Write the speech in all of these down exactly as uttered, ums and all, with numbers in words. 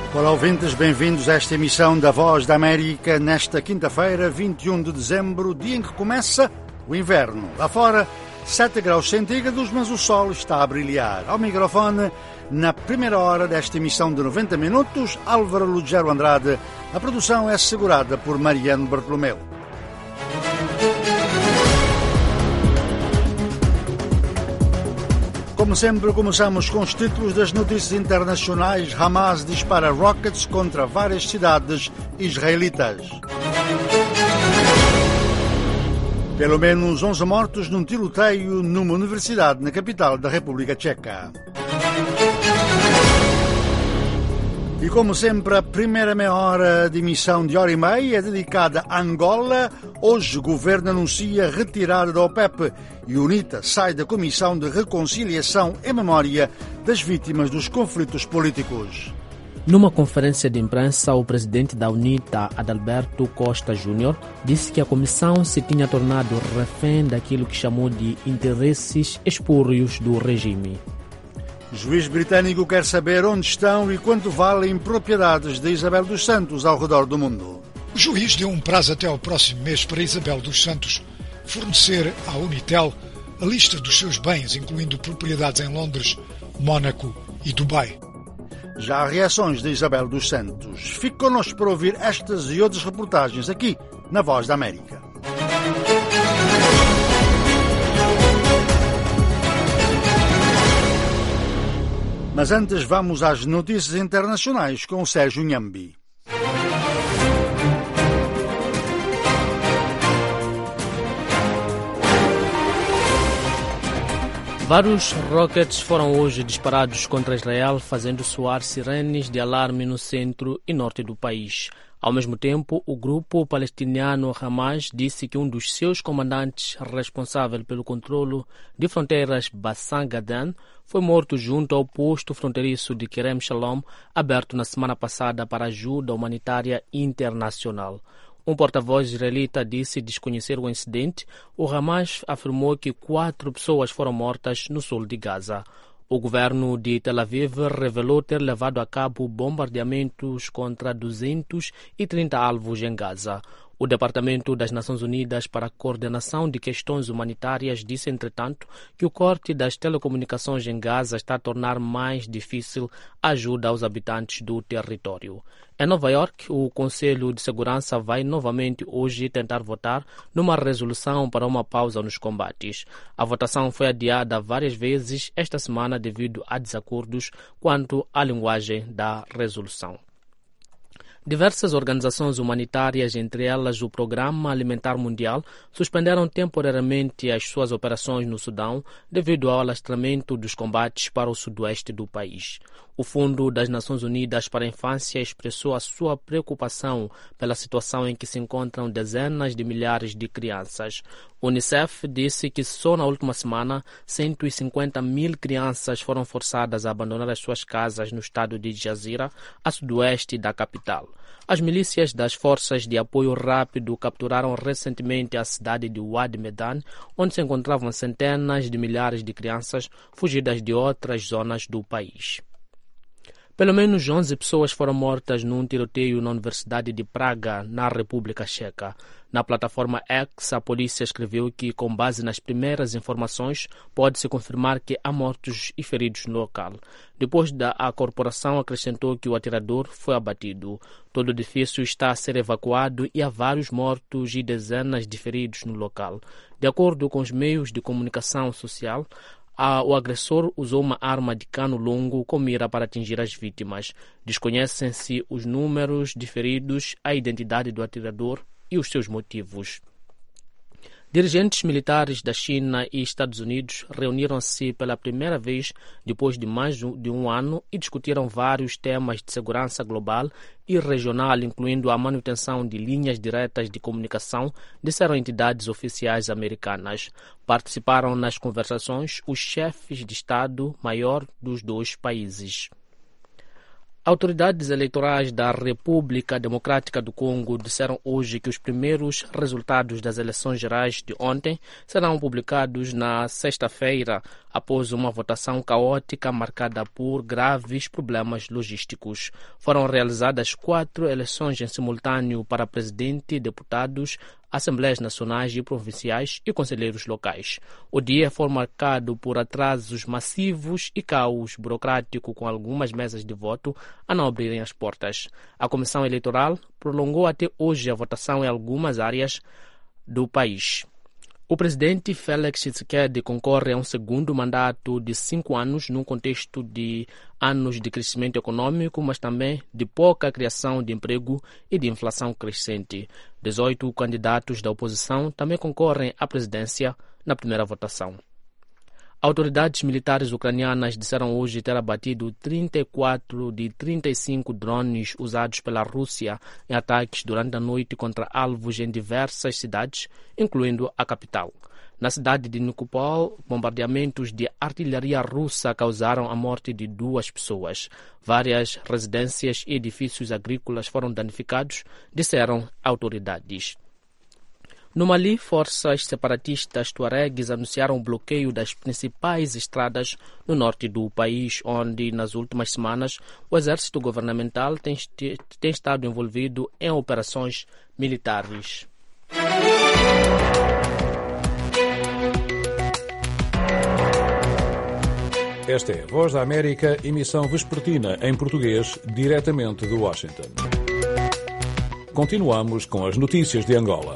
Olá, ouvintes, bem-vindos a esta emissão da Voz da América nesta quinta-feira, vinte e um de dezembro, dia em que começa o inverno. Lá fora, sete graus centígrados, mas o sol está a brilhar. Ao microfone, na primeira hora desta emissão de noventa minutos, Álvaro Lugero Andrade. A produção é assegurada por Mariano Bartolomeu. Como sempre, começamos com os títulos das notícias internacionais. Hamas dispara rockets contra várias cidades israelitas. Pelo menos onze mortos num tiroteio numa universidade na capital da República Tcheca. E como sempre, a primeira meia hora de emissão de hora e meia é dedicada a Angola. Hoje o governo anuncia retirada da OPEP e a UNITA sai da Comissão de Reconciliação em memória das vítimas dos conflitos políticos. Numa conferência de imprensa, o presidente da UNITA, Adalberto Costa Júnior, disse que a comissão se tinha tornado refém daquilo que chamou de interesses espúrios do regime. O juiz britânico quer saber onde estão e quanto valem propriedades de Isabel dos Santos ao redor do mundo. O juiz deu um prazo até ao próximo mês para Isabel dos Santos fornecer à Unitel a lista dos seus bens, incluindo propriedades em Londres, Mónaco e Dubai. Já há reações de Isabel dos Santos. Fique connosco para ouvir estas e outras reportagens aqui na Voz da América. Mas antes vamos às notícias internacionais com o Sérgio Nhambi. Vários rockets foram hoje disparados contra Israel, fazendo soar sirenes de alarme no centro e norte do país. Ao mesmo tempo, o grupo palestiniano Hamas disse que um dos seus comandantes responsável pelo controlo de fronteiras, Bassam Gadan, foi morto junto ao posto fronteiriço de Kerem Shalom, aberto na semana passada para ajuda humanitária internacional. Um porta-voz israelita disse desconhecer o incidente. O Hamas afirmou que quatro pessoas foram mortas no sul de Gaza. O governo de Tel Aviv revelou ter levado a cabo bombardeamentos contra duzentos e trinta alvos em Gaza. O Departamento das Nações Unidas para a Coordenação de Questões Humanitárias disse, entretanto, que o corte das telecomunicações em Gaza está a tornar mais difícil a ajuda aos habitantes do território. Em Nova York, o Conselho de Segurança vai novamente hoje tentar votar numa resolução para uma pausa nos combates. A votação foi adiada várias vezes esta semana devido a desacordos quanto à linguagem da resolução. Diversas organizações humanitárias, entre elas o Programa Alimentar Mundial, suspenderam temporariamente as suas operações no Sudão devido ao alastramento dos combates para o sudoeste do país. O Fundo das Nações Unidas para a Infância expressou a sua preocupação pela situação em que se encontram dezenas de milhares de crianças. O Unicef disse que só na última semana cento e cinquenta mil crianças foram forçadas a abandonar as suas casas no estado de Jazira, a sudoeste da capital. As milícias das Forças de Apoio Rápido capturaram recentemente a cidade de Wad Medan, onde se encontravam centenas de milhares de crianças fugidas de outras zonas do país. Pelo menos onze pessoas foram mortas num tiroteio na Universidade de Praga, na República Checa. Na plataforma X, a polícia escreveu que, com base nas primeiras informações, pode-se confirmar que há mortos e feridos no local. Depois da a corporação acrescentou que o atirador foi abatido. Todo o edifício está a ser evacuado e há vários mortos e dezenas de feridos no local. De acordo com os meios de comunicação social, o agressor usou uma arma de cano longo com mira para atingir as vítimas. Desconhecem-se os números de feridos, a identidade do atirador e os seus motivos. Dirigentes militares da China e Estados Unidos reuniram-se pela primeira vez depois de mais de um ano e discutiram vários temas de segurança global e regional, incluindo a manutenção de linhas diretas de comunicação, disseram entidades oficiais americanas. Participaram nas conversações os chefes de Estado-Maior dos dois países. Autoridades eleitorais da República Democrática do Congo disseram hoje que os primeiros resultados das eleições gerais de ontem serão publicados na sexta-feira, após uma votação caótica marcada por graves problemas logísticos. Foram realizadas quatro eleições em simultâneo para presidente, deputados, Assembleias Nacionais e Provinciais e conselheiros locais. O dia foi marcado por atrasos massivos e caos burocrático, com algumas mesas de voto a não abrirem as portas. A Comissão Eleitoral prolongou até hoje a votação em algumas áreas do país. O presidente Félix Tshisekedi concorre a um segundo mandato de cinco anos num contexto de anos de crescimento econômico, mas também de pouca criação de emprego e de inflação crescente. dezoito candidatos da oposição também concorrem à presidência na primeira votação. Autoridades militares ucranianas disseram hoje ter abatido trinta e quatro de trinta e cinco drones usados pela Rússia em ataques durante a noite contra alvos em diversas cidades, incluindo a capital. Na cidade de Nikopol, bombardeamentos de artilharia russa causaram a morte de duas pessoas. Várias residências e edifícios agrícolas foram danificados, disseram autoridades. No Mali, forças separatistas tuaregues anunciaram o bloqueio das principais estradas no norte do país, onde, nas últimas semanas, o exército governamental tem, tem estado envolvido em operações militares. Esta é a Voz da América, emissão vespertina em português, diretamente de Washington. Continuamos com as notícias de Angola.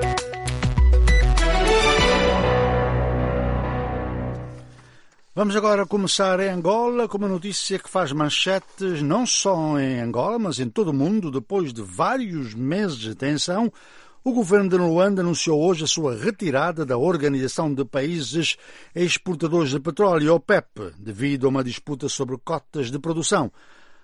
Vamos agora começar em Angola com uma notícia que faz manchetes não só em Angola, mas em todo o mundo. Depois de vários meses de tensão, o governo de Luanda anunciou hoje a sua retirada da Organização de Países Exportadores de Petróleo, OPEP, devido a uma disputa sobre cotas de produção.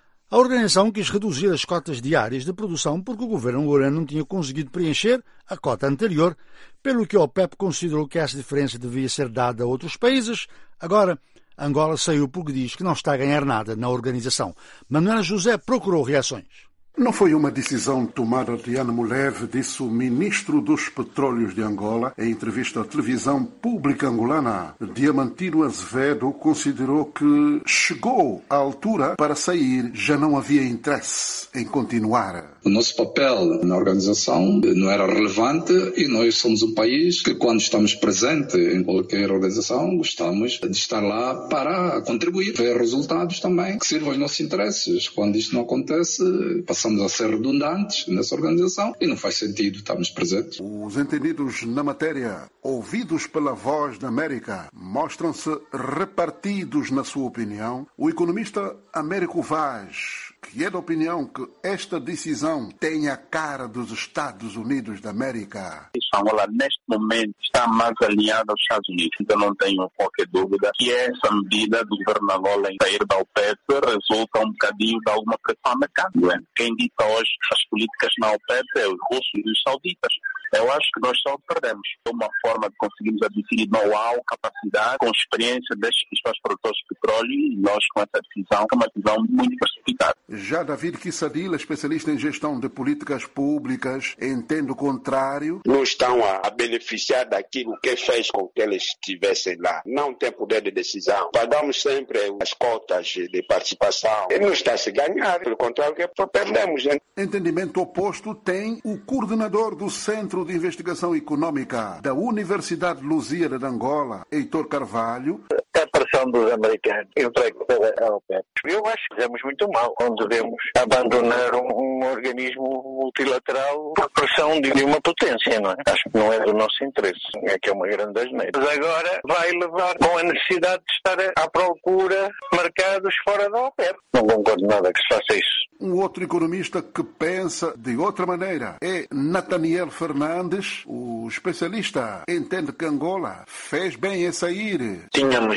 A organização quis reduzir as cotas diárias de produção porque o governo angolano não tinha conseguido preencher a cota anterior, pelo que a OPEP considerou que essa diferença devia ser dada a outros países. Agora, Angola saiu porque diz que não está a ganhar nada na organização. Manuela José procurou reações. Não foi uma decisão tomada de ânimo leve, disse o ministro dos Petróleos de Angola em entrevista à televisão pública angolana. Diamantino Azevedo considerou que chegou à altura para sair, já não havia interesse em continuar. O nosso papel na organização não era relevante e nós somos um país que, quando estamos presentes em qualquer organização, gostamos de estar lá para contribuir, ver resultados também que sirvam aos nossos interesses. Quando isto não acontece, passamos a ser redundantes nessa organização e não faz sentido estarmos presentes. Os entendidos na matéria, ouvidos pela Voz da América, mostram-se repartidos na sua opinião. O economista Américo Vaz, que é da opinião que esta decisão tem a cara dos Estados Unidos da América. Angola, neste momento, está mais alinhada aos Estados Unidos. Então não tenho qualquer dúvida que essa medida do governo Angola em sair da OPEP resulta um bocadinho de alguma pressão no mercado. Quem dita hoje as políticas na OPEP é os russos e os sauditas. Eu acho que nós só perdemos. É uma forma de conseguirmos adquirir know-how, capacidade, com experiência destes principais produtores de petróleo, e nós com essa decisão, que é uma decisão muito precipitada. Já David Kissadila, especialista em gestão de políticas públicas, entende o contrário. Não estão a beneficiar daquilo que fez com que eles estivessem lá. Não tem poder de decisão. Pagamos sempre as cotas de participação. E não está a se ganhar. Pelo contrário, que perdemos. Hein? Entendimento oposto tem o coordenador do Centro de Investigação Econômica da Universidade Lusíada de Angola, Heitor Carvalho. A pressão dos americanos entregue pela OPEP. Eu acho que fizemos muito mal. Não devemos abandonar um, um organismo multilateral por pressão de uma potência, não é? Acho que não é do nosso interesse. É que é uma grande asneira. Mas agora vai levar com a necessidade de estar à procura de mercados fora da OPEP. Não concordo nada que se faça isso. Um outro economista que pensa de outra maneira é Nathaniel Fernandes. O especialista entende que Angola fez bem em sair. Tínhamos mais de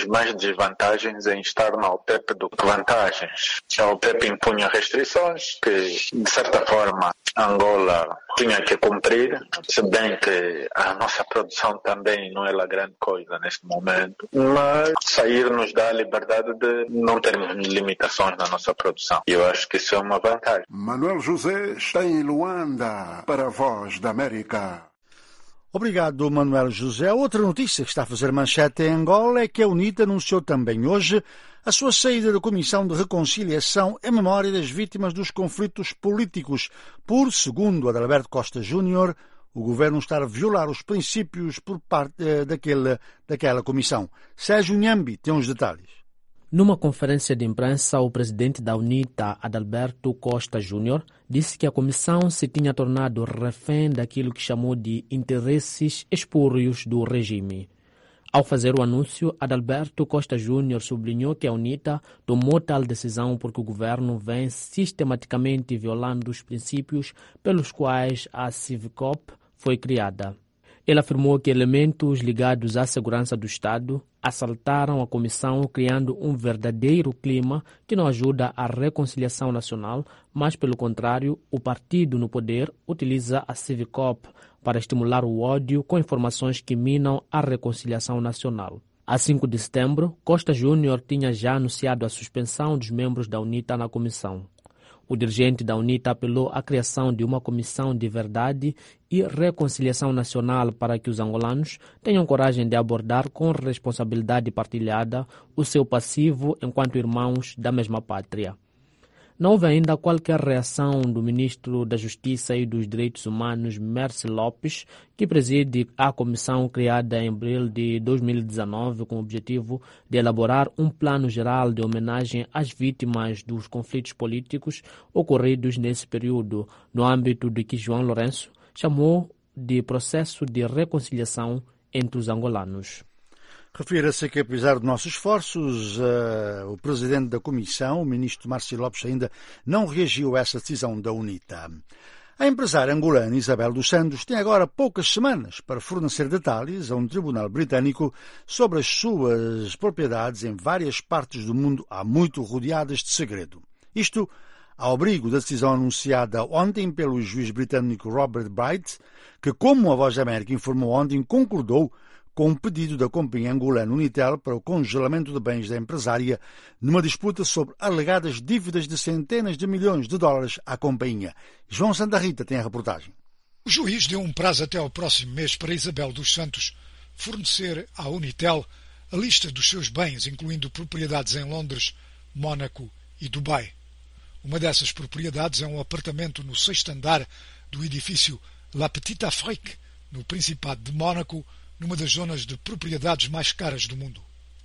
vantagens em estar na OPEP do que vantagens. A OPEP impunha restrições que, de certa forma, Angola tinha que cumprir, se bem que a nossa produção também não é lá grande coisa neste momento, mas sair nos dá a liberdade de não termos limitações na nossa produção. E eu acho que isso é uma vantagem. Manuel José está em Luanda para a Voz da América. Obrigado, Manuel José. Outra notícia que está a fazer manchete em Angola é que a UNITA anunciou também hoje a sua saída da Comissão de Reconciliação em memória das vítimas dos conflitos políticos, por, segundo Adalberto Costa Júnior, o governo estar a violar os princípios por parte eh, daquele, daquela comissão. Sérgio Nhambi tem os detalhes. Numa conferência de imprensa, o presidente da UNITA, Adalberto Costa Júnior, disse que a comissão se tinha tornado refém daquilo que chamou de interesses espúrios do regime. Ao fazer o anúncio, Adalberto Costa Júnior sublinhou que a UNITA tomou tal decisão porque o governo vem sistematicamente violando os princípios pelos quais a Civicop foi criada. Ele afirmou que elementos ligados à segurança do Estado assaltaram a comissão, criando um verdadeiro clima que não ajuda à reconciliação nacional, mas, pelo contrário, o partido no poder utiliza a Civicop para estimular o ódio com informações que minam a reconciliação nacional. A cinco de setembro, Costa Júnior tinha já anunciado a suspensão dos membros da UNITA na comissão. O dirigente da UNITA apelou à criação de uma comissão de verdade e reconciliação nacional para que os angolanos tenham coragem de abordar com responsabilidade partilhada o seu passivo enquanto irmãos da mesma pátria. Não houve ainda qualquer reação do ministro da Justiça e dos Direitos Humanos, Mercy Lopes, que preside a comissão criada em abril de dois mil e dezenove com o objetivo de elaborar um plano geral de homenagem às vítimas dos conflitos políticos ocorridos nesse período, no âmbito de que João Lourenço chamou de processo de reconciliação entre os angolanos. Refira-se que, apesar de nossos esforços, uh, o presidente da Comissão, o ministro Márcio Lopes, ainda não reagiu a essa decisão da UNITA. A empresária angolana Isabel dos Santos tem agora poucas semanas para fornecer detalhes a um tribunal britânico sobre as suas propriedades em várias partes do mundo há muito rodeadas de segredo. Isto ao abrigo da decisão anunciada ontem pelo juiz britânico Robert Bright, que, como a Voz da América informou ontem, concordou com um pedido da companhia angolana Unitel para o congelamento de bens da empresária numa disputa sobre alegadas dívidas de centenas de milhões de dólares à companhia. João Santa Rita tem a reportagem. O juiz deu um prazo até ao próximo mês para Isabel dos Santos fornecer à Unitel a lista dos seus bens, incluindo propriedades em Londres, Mónaco e Dubai. Uma dessas propriedades é um apartamento no sexto andar do edifício La Petite Afrique, no Principado de Mónaco, numa das zonas de propriedades mais caras do mundo.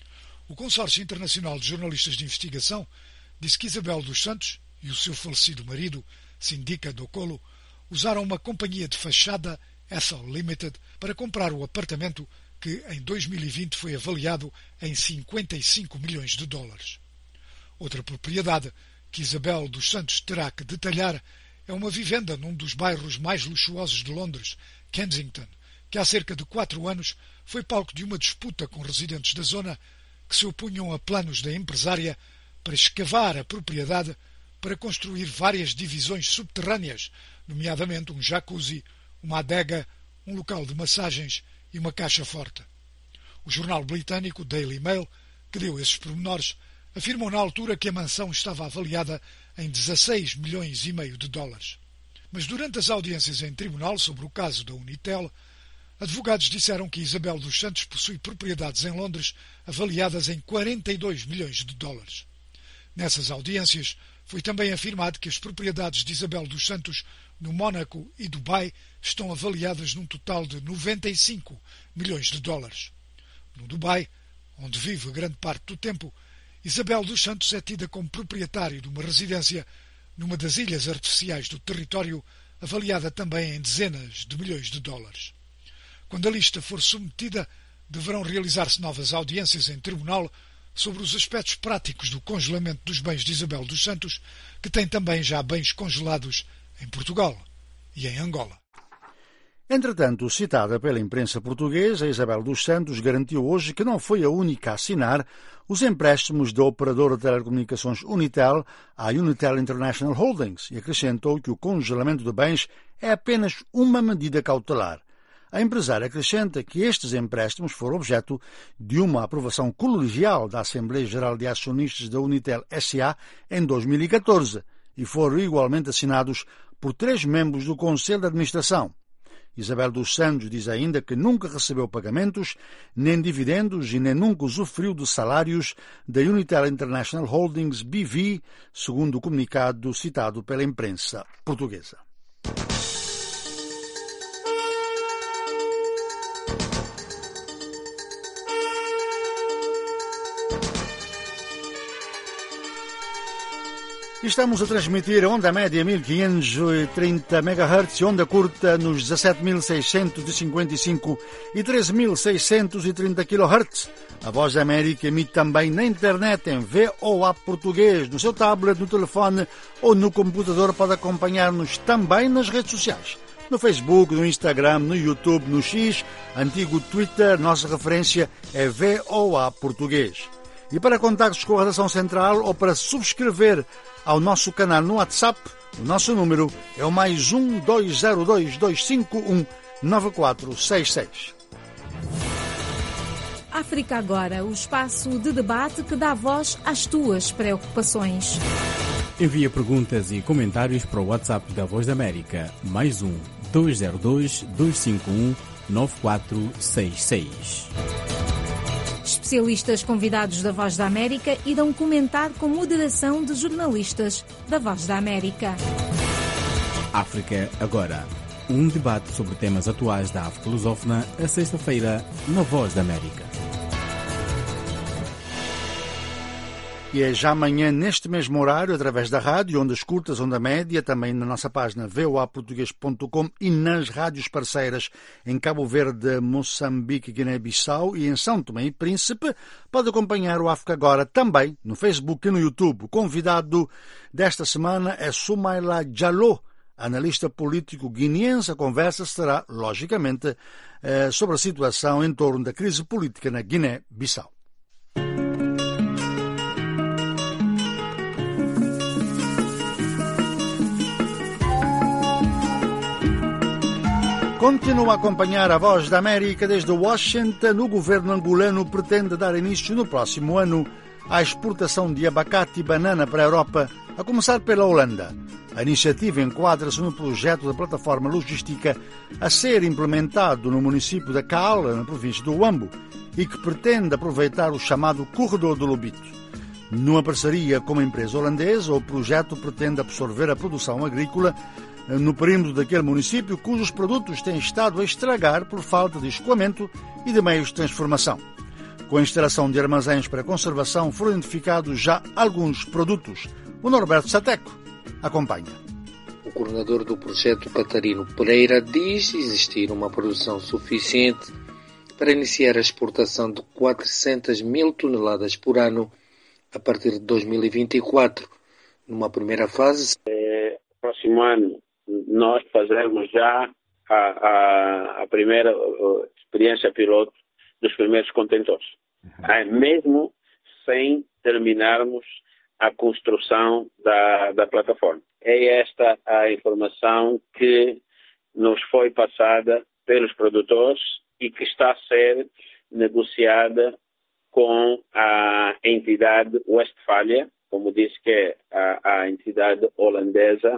O Consórcio Internacional de Jornalistas de Investigação disse que Isabel dos Santos e o seu falecido marido, Sindica Dokolo, usaram uma companhia de fachada, Ethel Limited, para comprar o apartamento que, em dois mil e vinte, foi avaliado em cinquenta e cinco milhões de dólares. Outra propriedade que Isabel dos Santos terá que detalhar é uma vivenda num dos bairros mais luxuosos de Londres, Kensington, que há cerca de quatro anos foi palco de uma disputa com residentes da zona que se opunham a planos da empresária para escavar a propriedade para construir várias divisões subterrâneas, nomeadamente um jacuzzi, uma adega, um local de massagens e uma caixa forte. O jornal britânico Daily Mail, que deu esses pormenores, afirmou na altura que a mansão estava avaliada em dezasseis milhões e meio de dólares. Mas durante as audiências em tribunal sobre o caso da Unitel, advogados disseram que Isabel dos Santos possui propriedades em Londres avaliadas em quarenta e dois milhões de dólares. Nessas audiências, foi também afirmado que as propriedades de Isabel dos Santos no Mónaco e Dubai estão avaliadas num total de noventa e cinco milhões de dólares. No Dubai, onde vive grande parte do tempo, Isabel dos Santos é tida como proprietário de uma residência numa das ilhas artificiais do território, avaliada também em dezenas de milhões de dólares. Quando a lista for submetida, deverão realizar-se novas audiências em tribunal sobre os aspectos práticos do congelamento dos bens de Isabel dos Santos, que tem também já bens congelados em Portugal e em Angola. Entretanto, citada pela imprensa portuguesa, Isabel dos Santos garantiu hoje que não foi a única a assinar os empréstimos da operadora de telecomunicações Unitel à Unitel International Holdings e acrescentou que o congelamento de bens é apenas uma medida cautelar. A empresária acrescenta que estes empréstimos foram objeto de uma aprovação colegial da Assembleia Geral de Acionistas da Unitel S A em dois mil e catorze e foram igualmente assinados por três membros do Conselho de Administração. Isabel dos Santos diz ainda que nunca recebeu pagamentos, nem dividendos e nem nunca usufruiu de salários da Unitel International Holdings B V, segundo o comunicado citado pela imprensa portuguesa. Estamos a transmitir a onda média mil quinhentos e trinta megahertz e onda curta nos dezassete mil seiscentos e cinquenta e cinco e treze mil seiscentos e trinta kilohertz. A Voz da América emite também na internet em V O A Português, no seu tablet, no telefone ou no computador. Pode acompanhar-nos também nas redes sociais. No Facebook, no Instagram, no YouTube, no X, antigo Twitter, nossa referência é V O A Português. E para contactos com a Redação Central ou para subscrever ao nosso canal no WhatsApp, o nosso número é o mais um dois zero dois dois cinco um nove quatro seis seis. África Agora, o espaço de debate que dá voz às tuas preocupações. Envia perguntas e comentários para o WhatsApp da Voz da América, mais um dois zero dois dois cinco um nove quatro seis seis. Especialistas convidados da Voz da América irão comentar com moderação de jornalistas da Voz da América. África Agora, um debate sobre temas atuais da África lusófona, a sexta-feira na Voz da América. E é já amanhã, neste mesmo horário, através da rádio, ondas curtas, onda média, também na nossa página v o a português ponto com e nas rádios parceiras em Cabo Verde, Moçambique, Guiné-Bissau e em São Tomé e Príncipe. Pode acompanhar o África Agora também no Facebook e no YouTube. O convidado desta semana é Soumaila Diallo, analista político guineense. A conversa será, logicamente, sobre a situação em torno da crise política na Guiné-Bissau. Continua a acompanhar a Voz da América desde Washington. O governo angolano pretende dar início no próximo ano à exportação de abacate e banana para a Europa, a começar pela Holanda. A iniciativa enquadra-se no projeto da plataforma logística a ser implementado no município da Cala, na província do Huambo, e que pretende aproveitar o chamado Corredor do Lobito. Numa parceria com uma empresa holandesa, o projeto pretende absorver a produção agrícola no perímetro daquele município cujos produtos têm estado a estragar por falta de escoamento e de meios de transformação. Com a instalação de armazéns para conservação foram identificados já alguns produtos. O Norberto Sateco acompanha. O coordenador do projeto, Catarino Pereira, diz existir uma produção suficiente para iniciar a exportação de quatrocentas mil toneladas por ano a partir de dois mil e vinte e quatro. Numa primeira fase, é, próximo ano, nós fazemos já a, a, a primeira a experiência piloto dos primeiros contentores, uhum. mesmo sem terminarmos a construção da, da plataforma. É esta a informação que nos foi passada pelos produtores e que está a ser negociada com a entidade Westfalia, como disse que é a, a entidade holandesa,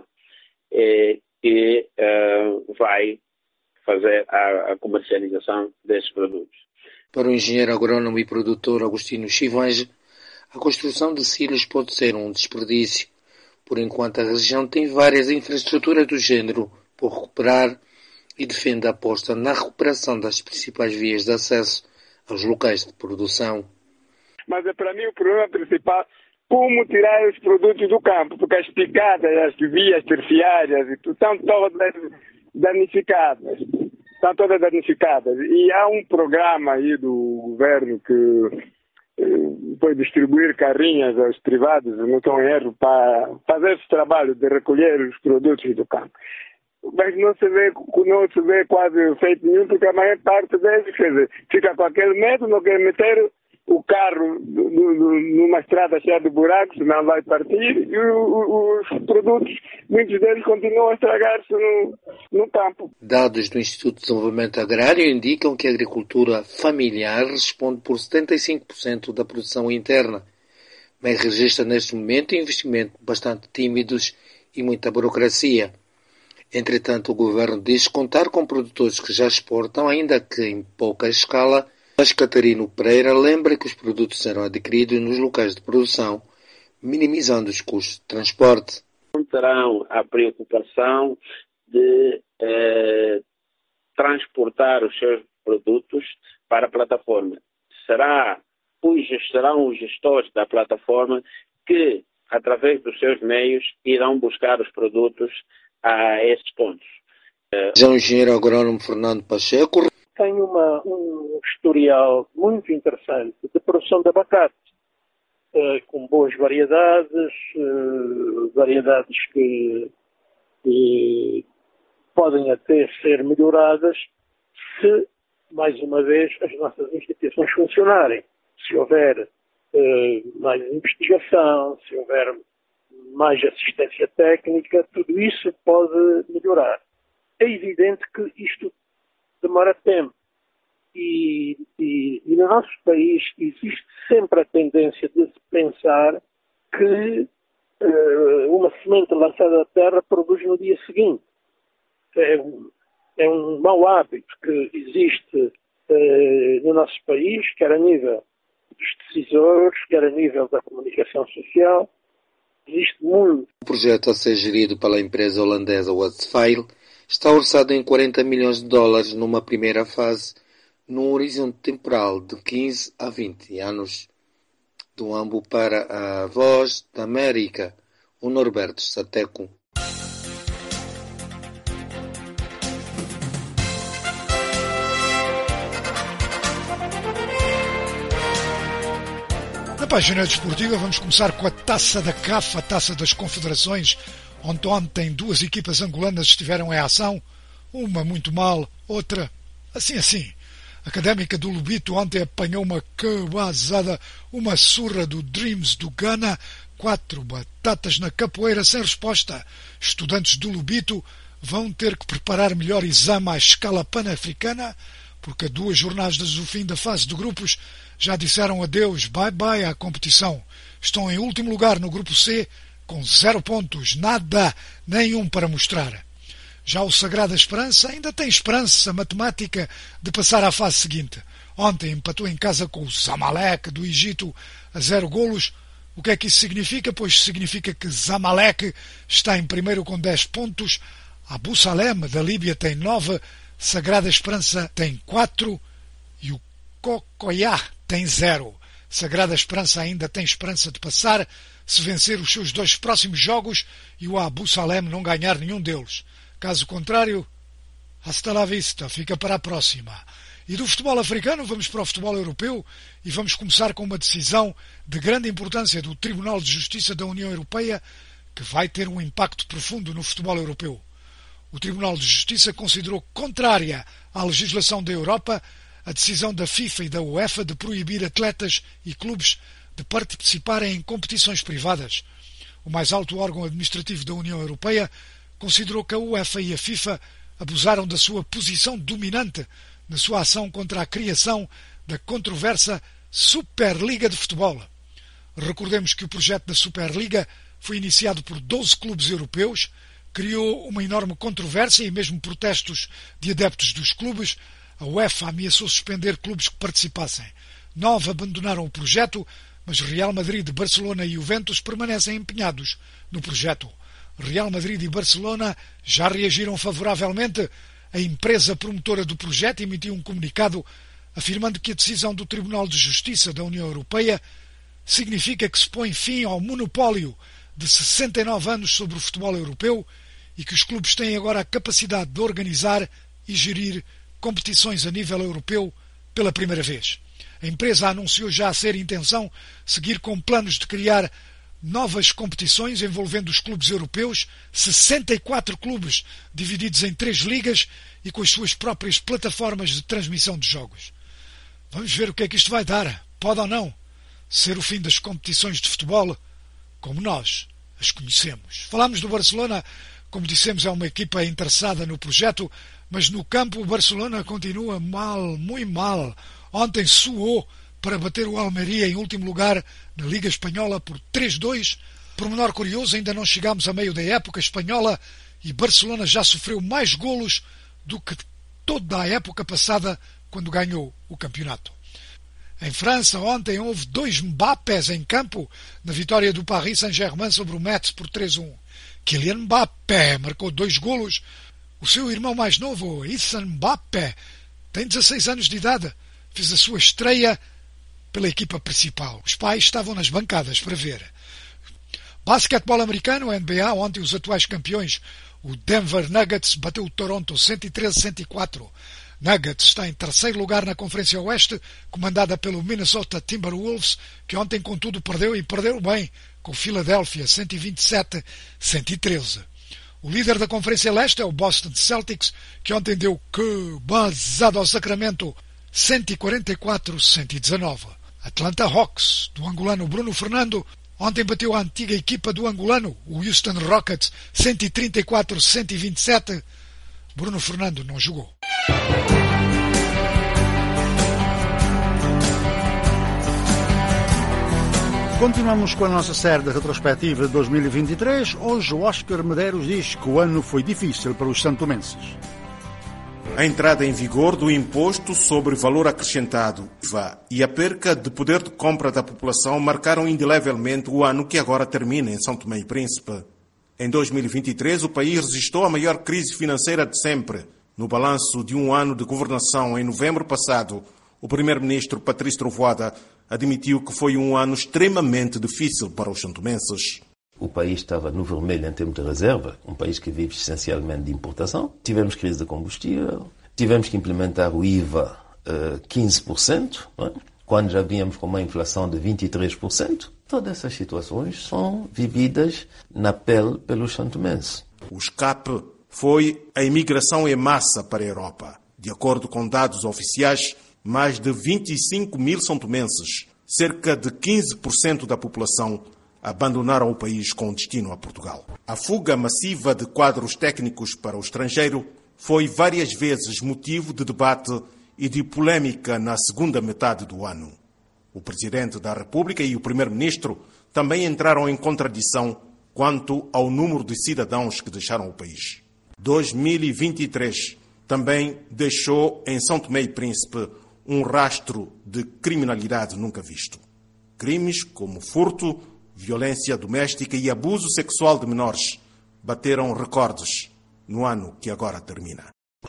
e que uh, vai fazer a, a comercialização desses produtos. Para o engenheiro agrônomo e produtor Agostinho Chivange, a construção de silos pode ser um desperdício, por enquanto a região tem várias infraestruturas do género por recuperar e defende a aposta na recuperação das principais vias de acesso aos locais de produção. Mas para mim o problema principal como tirar os produtos do campo, porque as picadas, as vias terciárias estão todas danificadas. Estão todas danificadas. E há um programa aí do governo que eh, foi distribuir carrinhas aos privados, não estou em erro, para fazer esse trabalho de recolher os produtos do campo. mas não se vê, não se vê quase efeito nenhum, porque a maior parte deles, quer dizer, fica com aquele medo, não quer meter o carro do, do, numa estrada cheia de buracos, não vai partir, e o, o, os produtos, muitos deles continuam a estragar-se no, no campo. Dados do Instituto de Desenvolvimento Agrário indicam que a agricultura familiar responde por setenta e cinco por cento da produção interna, mas registra neste momento investimentos bastante tímidos e muita burocracia. Entretanto, o governo diz contar com produtores que já exportam, ainda que em pouca escala, mas Catarino Pereira lembra que os produtos serão adquiridos nos locais de produção, minimizando os custos de transporte. Não terão a preocupação de eh, transportar os seus produtos para a plataforma. Será, os, serão os gestores da plataforma que, através dos seus meios, irão buscar os produtos a esses pontos. Já o engenheiro agrônomo Fernando Pacheco tem uma, um historial muito interessante de produção de abacate, uh, com boas variedades, uh, variedades que, que podem até ser melhoradas se, mais uma vez, as nossas instituições funcionarem. Se houver uh, mais investigação, se houver mais assistência técnica, tudo isso pode melhorar. É evidente que isto demora tempo. E, e, e no nosso país existe sempre a tendência de se pensar que uh, uma semente lançada à terra produz no dia seguinte. É um, é um mau hábito que existe uh, no nosso país, quer a nível dos decisores, quer a nível da comunicação social. Existe muito. O projeto a ser gerido pela empresa holandesa Westphal está orçado em quarenta milhões de dólares numa primeira fase, num horizonte temporal de quinze a vinte anos. Do Ambo para a Voz da América, o Norberto Sateco. Na página desportiva vamos começar com a Taça da C A F, a Taça das Confederações, onde ontem duas equipas angolanas estiveram em ação, uma muito mal, outra assim assim. A Académica do Lubito ontem apanhou uma cabazada, uma surra do Dreams do Ghana, quatro batatas na capoeira sem resposta. Estudantes do Lubito vão ter que preparar melhor exame à escala pan-africana, porque a duas jornadas do fim da fase de grupos já disseram adeus, bye-bye à competição. Estão em último lugar no grupo C, com zero pontos, nada, nenhum para mostrar. Já o Sagrada Esperança ainda tem esperança matemática de passar à fase seguinte. Ontem empatou em casa com o Zamalek do Egito a zero golos. O que é que isso significa? Pois significa que Zamalek está em primeiro com dez pontos, Abu Salem da Líbia tem nove, Sagrada Esperança tem quatro e o Cocoyá tem zero. Sagrada Esperança ainda tem esperança de passar se vencer os seus dois próximos jogos e o Abu Salem não ganhar nenhum deles. Caso contrário, hasta la vista, fica para a próxima. E do futebol africano vamos para o futebol europeu e vamos começar com uma decisão de grande importância do Tribunal de Justiça da União Europeia que vai ter um impacto profundo no futebol europeu. O Tribunal de Justiça considerou contrária à legislação da Europa a decisão da FIFA e da UEFA de proibir atletas e clubes de participarem em competições privadas. O mais alto órgão administrativo da União Europeia considerou que a UEFA e a FIFA abusaram da sua posição dominante na sua ação contra a criação da controversa Superliga de Futebol. Recordemos que o projeto da Superliga foi iniciado por doze clubes europeus, criou uma enorme controvérsia e mesmo protestos de adeptos dos clubes. A UEFA ameaçou suspender clubes que participassem. Nove abandonaram o projeto, mas Real Madrid, Barcelona e Juventus permanecem empenhados no projeto. Real Madrid e Barcelona já reagiram favoravelmente. A empresa promotora do projeto emitiu um comunicado afirmando que a decisão do Tribunal de Justiça da União Europeia significa que se põe fim ao monopólio de sessenta e nove anos sobre o futebol europeu e que os clubes têm agora a capacidade de organizar e gerir competições a nível europeu pela primeira vez. A empresa anunciou já a ser intenção seguir com planos de criar novas competições envolvendo os clubes europeus, sessenta e quatro clubes divididos em três ligas e com as suas próprias plataformas de transmissão de jogos. Vamos ver o que é que isto vai dar. Pode ou não ser o fim das competições de futebol como nós as conhecemos. Falámos do Barcelona, como dissemos, é uma equipa interessada no projeto, mas no campo o Barcelona continua mal, muito mal. Ontem suou para bater o Almeria em último lugar na Liga Espanhola por três a dois. Por menor curioso, ainda não chegámos a meio da época espanhola e Barcelona já sofreu mais golos do que toda a época passada quando ganhou o campeonato. Em França, ontem houve dois Mbappés em campo na vitória do Paris Saint-Germain sobre o Metz por três a um. Kylian Mbappé marcou dois golos. O seu irmão mais novo, Issam Mbappé, tem dezasseis anos de idade. Fez a sua estreia pela equipa principal. Os pais estavam nas bancadas para ver. Basquetebol americano, N B A, ontem os atuais campeões, o Denver Nuggets bateu o Toronto cento e treze a cento e quatro. Nuggets está em terceiro lugar na Conferência Oeste, comandada pelo Minnesota Timberwolves, que ontem, contudo, perdeu e perdeu bem com o Philadelphia cento e vinte e sete a cento e treze. O líder da Conferência Leste é o Boston Celtics, que ontem deu que basado ao Sacramento cento e quarenta e quatro a cento e dezanove. Atlanta Hawks, do angolano Bruno Fernando, ontem bateu a antiga equipa do angolano, o Houston Rockets, cento e trinta e quatro a cento e vinte e sete. Bruno Fernando não jogou. Continuamos com a nossa série de retrospectiva de dois mil e vinte e três. Hoje o Oscar Medeiros diz que o ano foi difícil para os santomenses. A entrada em vigor do imposto sobre valor acrescentado I V A e a perca de poder de compra da população marcaram indelevelmente o ano que agora termina em São Tomé e Príncipe. Em dois mil e vinte e três, o país resistiu à maior crise financeira de sempre. No balanço de um ano de governação, em novembro passado, o primeiro-ministro Patrício Trovoada admitiu que foi um ano extremamente difícil para os santomenses. O país estava no vermelho em termos de reserva, um país que vive essencialmente de importação. Tivemos crise de combustível, tivemos que implementar o I V A uh, quinze por cento, não é? Quando já vínhamos com uma inflação de vinte e três por cento. Todas essas situações são vividas na pele pelos santomenses. O escape foi a imigração em massa para a Europa. De acordo com dados oficiais, mais de vinte e cinco mil santomenses, cerca de quinze por cento da população, abandonaram o país com destino a Portugal. A fuga massiva de quadros técnicos para o estrangeiro foi várias vezes motivo de debate e de polêmica na segunda metade do ano. O Presidente da República e o Primeiro-Ministro também entraram em contradição quanto ao número de cidadãos que deixaram o país. dois mil e vinte e três também deixou em São Tomé e Príncipe um rastro de criminalidade nunca visto. Crimes como furto, violência doméstica e abuso sexual de menores bateram recordes no ano que agora termina.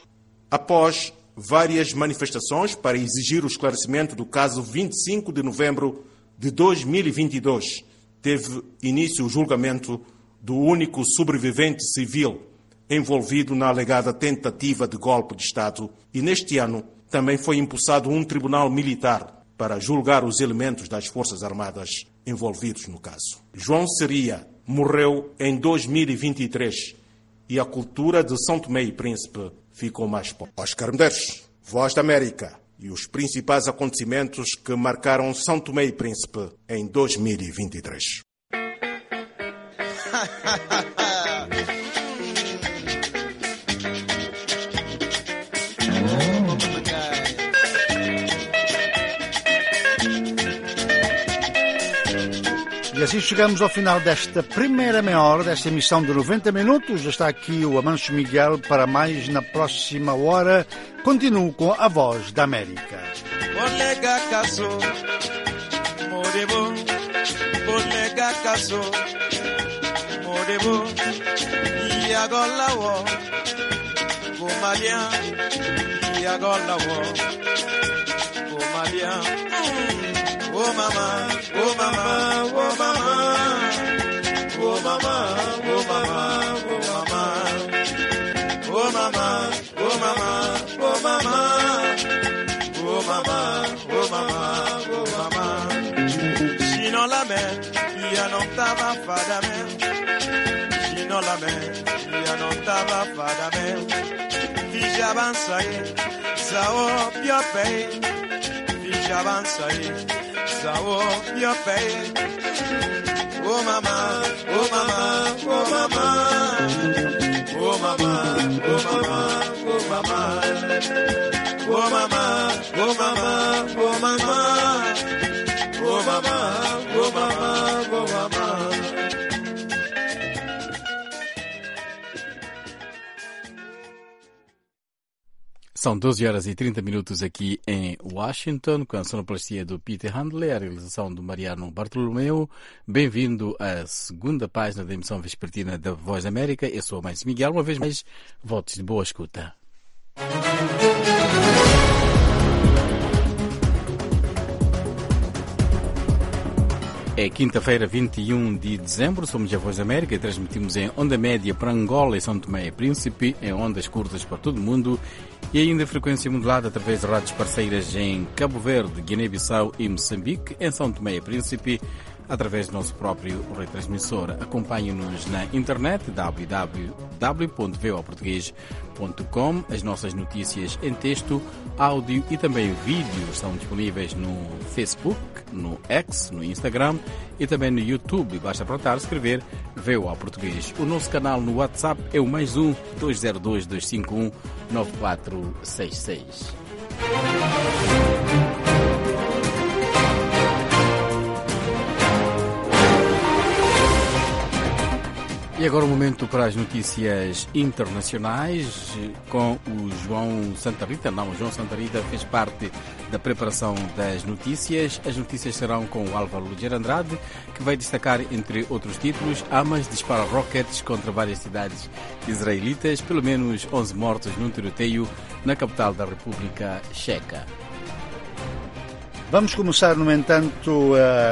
Após várias manifestações para exigir o esclarecimento do caso vinte e cinco de novembro de dois mil e vinte e dois, teve início o julgamento do único sobrevivente civil envolvido na alegada tentativa de golpe de Estado e neste ano também foi impulsado um tribunal militar para julgar os elementos das Forças Armadas envolvidos no caso. João Seria morreu em dois mil e vinte e três e a cultura de São Tomé e Príncipe ficou mais pobre. Oscar Medeiros, Voz da América e os principais acontecimentos que marcaram São Tomé e Príncipe em dois mil e vinte e três. E assim chegamos ao final desta primeira meia hora, desta emissão de noventa minutos. Já está aqui o Amancio Miguel para mais na próxima hora. Continuo com a Voz da América. Bolega caso, morebo, bolega caso, morebo, e agora o, gomalia, e agora o, gomalia. Oh mama, oh mama, oh mama, oh mama, oh mama, oh mama, oh mama, oh mama, oh mama, oh mama, oh mama, oh mama. Sinon la mer, já não tava fada mesmo. Chinola mesmo, já não tava fada mesmo. Fiz avança aí, sao pior pei. Fiz avança aí, sao pior pei. Oh mamã, oh mamã, oh mamã. Oh mamã, oh mamã, oh mamã. Oh mamã, oh mamã, oh mamã. Oh mamã, oh mamã, oh mamã. São doze horas e trinta minutos aqui em Washington, com a sonoplastia do Peter Handley, a realização do Mariano Bartolomeu. Bem-vindo à segunda página da emissão vespertina da Voz da América. Eu sou o Márcio Miguel. Uma vez mais, votos de boa escuta. É quinta-feira, vinte e um de dezembro, somos a Voz da América e transmitimos em onda média para Angola e São Tomé e Príncipe, em ondas curtas para todo o mundo e ainda frequência modulada através de rádios parceiras em Cabo Verde, Guiné-Bissau e Moçambique, em São Tomé e Príncipe, através do nosso próprio retransmissor. Acompanhe-nos na internet w w w ponto v o português ponto com. As nossas notícias em texto, áudio e também vídeo estão disponíveis no Facebook, no X, no Instagram e também no YouTube. Basta apontar, escrever V O A Português. O nosso canal no WhatsApp é o mais um dois zero dois, dois cinco um, nove quatro seis seis. E agora o momento para as notícias internacionais com o João Santa Rita. Não, o João Santa Rita fez parte da preparação das notícias. As notícias serão com o Álvaro Ligeiro Andrade, que vai destacar, entre outros títulos, Hamas dispara rockets contra várias cidades israelitas, pelo menos onze mortos num tiroteio na capital da República Checa. Vamos começar, no entanto,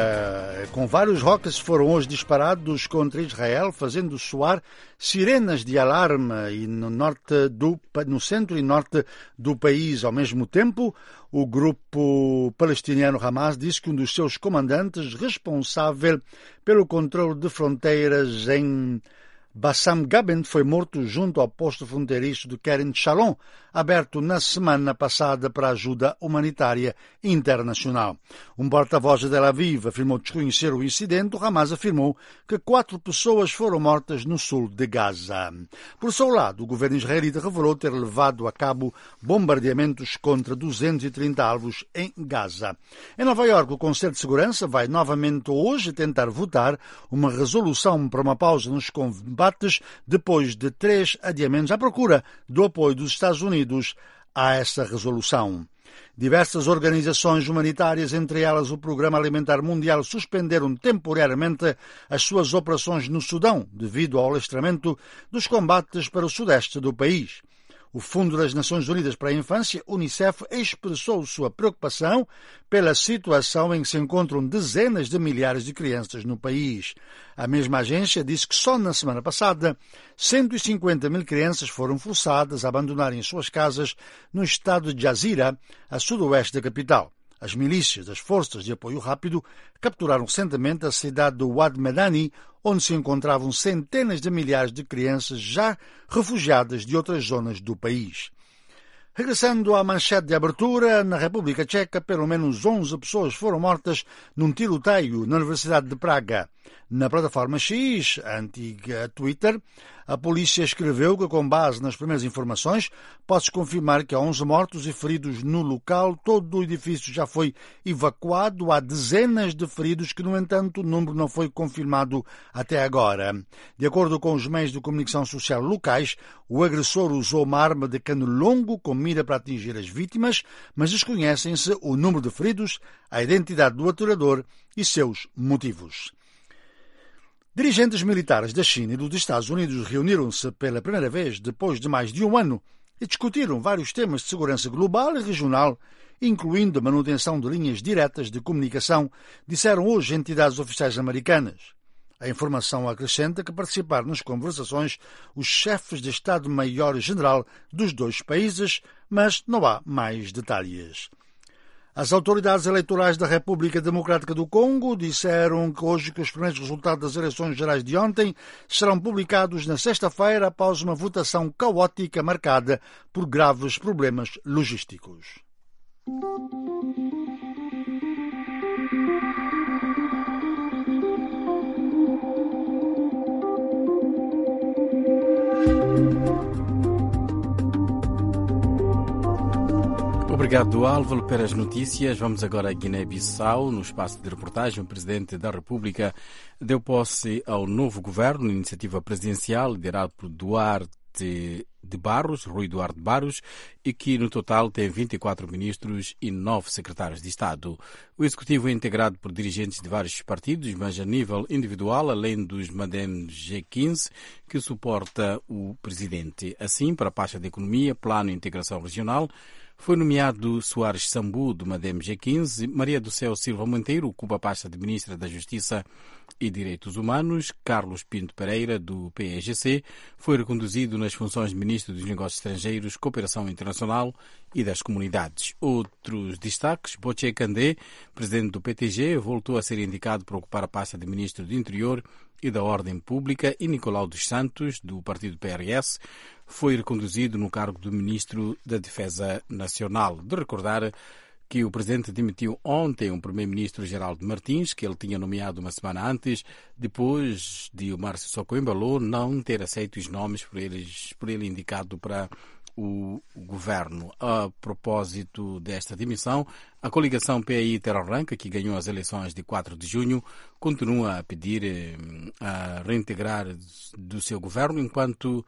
uh, com vários rockets que foram hoje disparados contra Israel, fazendo soar sirenas de alarme e no, norte do, no centro e norte do país. Ao mesmo tempo, o grupo palestiniano Hamas disse que um dos seus comandantes, responsável pelo controle de fronteiras em Bassam Gaben, foi morto junto ao posto fronteiriço de Kerem Shalom, aberto na semana passada para ajuda humanitária internacional. Um porta-voz de Tel Aviv afirmou desconhecer o incidente. O Hamas afirmou que quatro pessoas foram mortas no sul de Gaza. Por seu lado, o governo israelita revelou ter levado a cabo bombardeamentos contra duzentos e trinta alvos em Gaza. Em Nova Iorque, o Conselho de Segurança vai novamente hoje tentar votar uma resolução para uma pausa nos combates depois de três adiamentos à procura do apoio dos Estados Unidos a essa resolução. Diversas organizações humanitárias, entre elas o Programa Alimentar Mundial, suspenderam temporariamente as suas operações no Sudão devido ao alastramento dos combates para o sudeste do país. O Fundo das Nações Unidas para a Infância, Unicef, expressou sua preocupação pela situação em que se encontram dezenas de milhares de crianças no país. A mesma agência disse que só na semana passada cento e cinquenta mil crianças foram forçadas a abandonarem suas casas no estado de Jazira, a sudoeste da capital. As milícias das Forças de Apoio Rápido capturaram recentemente a cidade de Wad Medani, onde se encontravam centenas de milhares de crianças já refugiadas de outras zonas do país. Regressando à manchete de abertura, na República Checa, pelo menos onze pessoas foram mortas num tiroteio na Universidade de Praga. Na plataforma X, a antiga Twitter, a polícia escreveu que, com base nas primeiras informações, pode-se confirmar que há onze mortos e feridos no local. Todo o edifício já foi evacuado. Há dezenas de feridos que, no entanto, o número não foi confirmado até agora. De acordo com os meios de comunicação social locais, o agressor usou uma arma de cano longo com mira para atingir as vítimas, mas desconhecem-se o número de feridos, a identidade do atirador e seus motivos. Dirigentes militares da China e dos Estados Unidos reuniram-se pela primeira vez depois de mais de um ano e discutiram vários temas de segurança global e regional, incluindo a manutenção de linhas diretas de comunicação, disseram hoje entidades oficiais americanas. A informação acrescenta que participaram nas conversações os chefes de Estado-Maior-General dos dois países, mas não há mais detalhes. As autoridades eleitorais da República Democrática do Congo disseram que hoje que os primeiros resultados das eleições gerais de ontem serão publicados na sexta-feira após uma votação caótica marcada por graves problemas logísticos. Obrigado, Álvaro, pelas notícias. Vamos agora a Guiné-Bissau. No espaço de reportagem, o Presidente da República deu posse ao novo governo, iniciativa presidencial liderado por Duarte de Barros, Rui Duarte de Barros, e que no total tem vinte e quatro ministros e nove secretários de Estado. O executivo é integrado por dirigentes de vários partidos, mas a nível individual, além dos Madem G quinze, que suporta o presidente. Assim, para a pasta de Economia, Plano e Integração Regional, foi nomeado Soares Sambu, do Madem G quinze, Maria do Céu Silva Monteiro ocupa a pasta de Ministra da Justiça e Direitos Humanos, Carlos Pinto Pereira, do P E G C, foi reconduzido nas funções de Ministro dos Negócios Estrangeiros, Cooperação Internacional e das Comunidades. Outros destaques: Boche Kandé, Presidente do P T G, voltou a ser indicado para ocupar a pasta de Ministro do Interior e da Ordem Pública, e Nicolau dos Santos, do Partido P R S, foi reconduzido no cargo de Ministro da Defesa Nacional. De recordar que o Presidente demitiu ontem o Primeiro-Ministro Geraldo Martins, que ele tinha nomeado uma semana antes, depois de o Márcio Sissoko Embaló não ter aceito os nomes por, eles, por ele indicado para o governo. A propósito desta demissão, a coligação P I Terra Arranca, que ganhou as eleições de quatro de junho, continua a pedir a reintegrar do seu governo, enquanto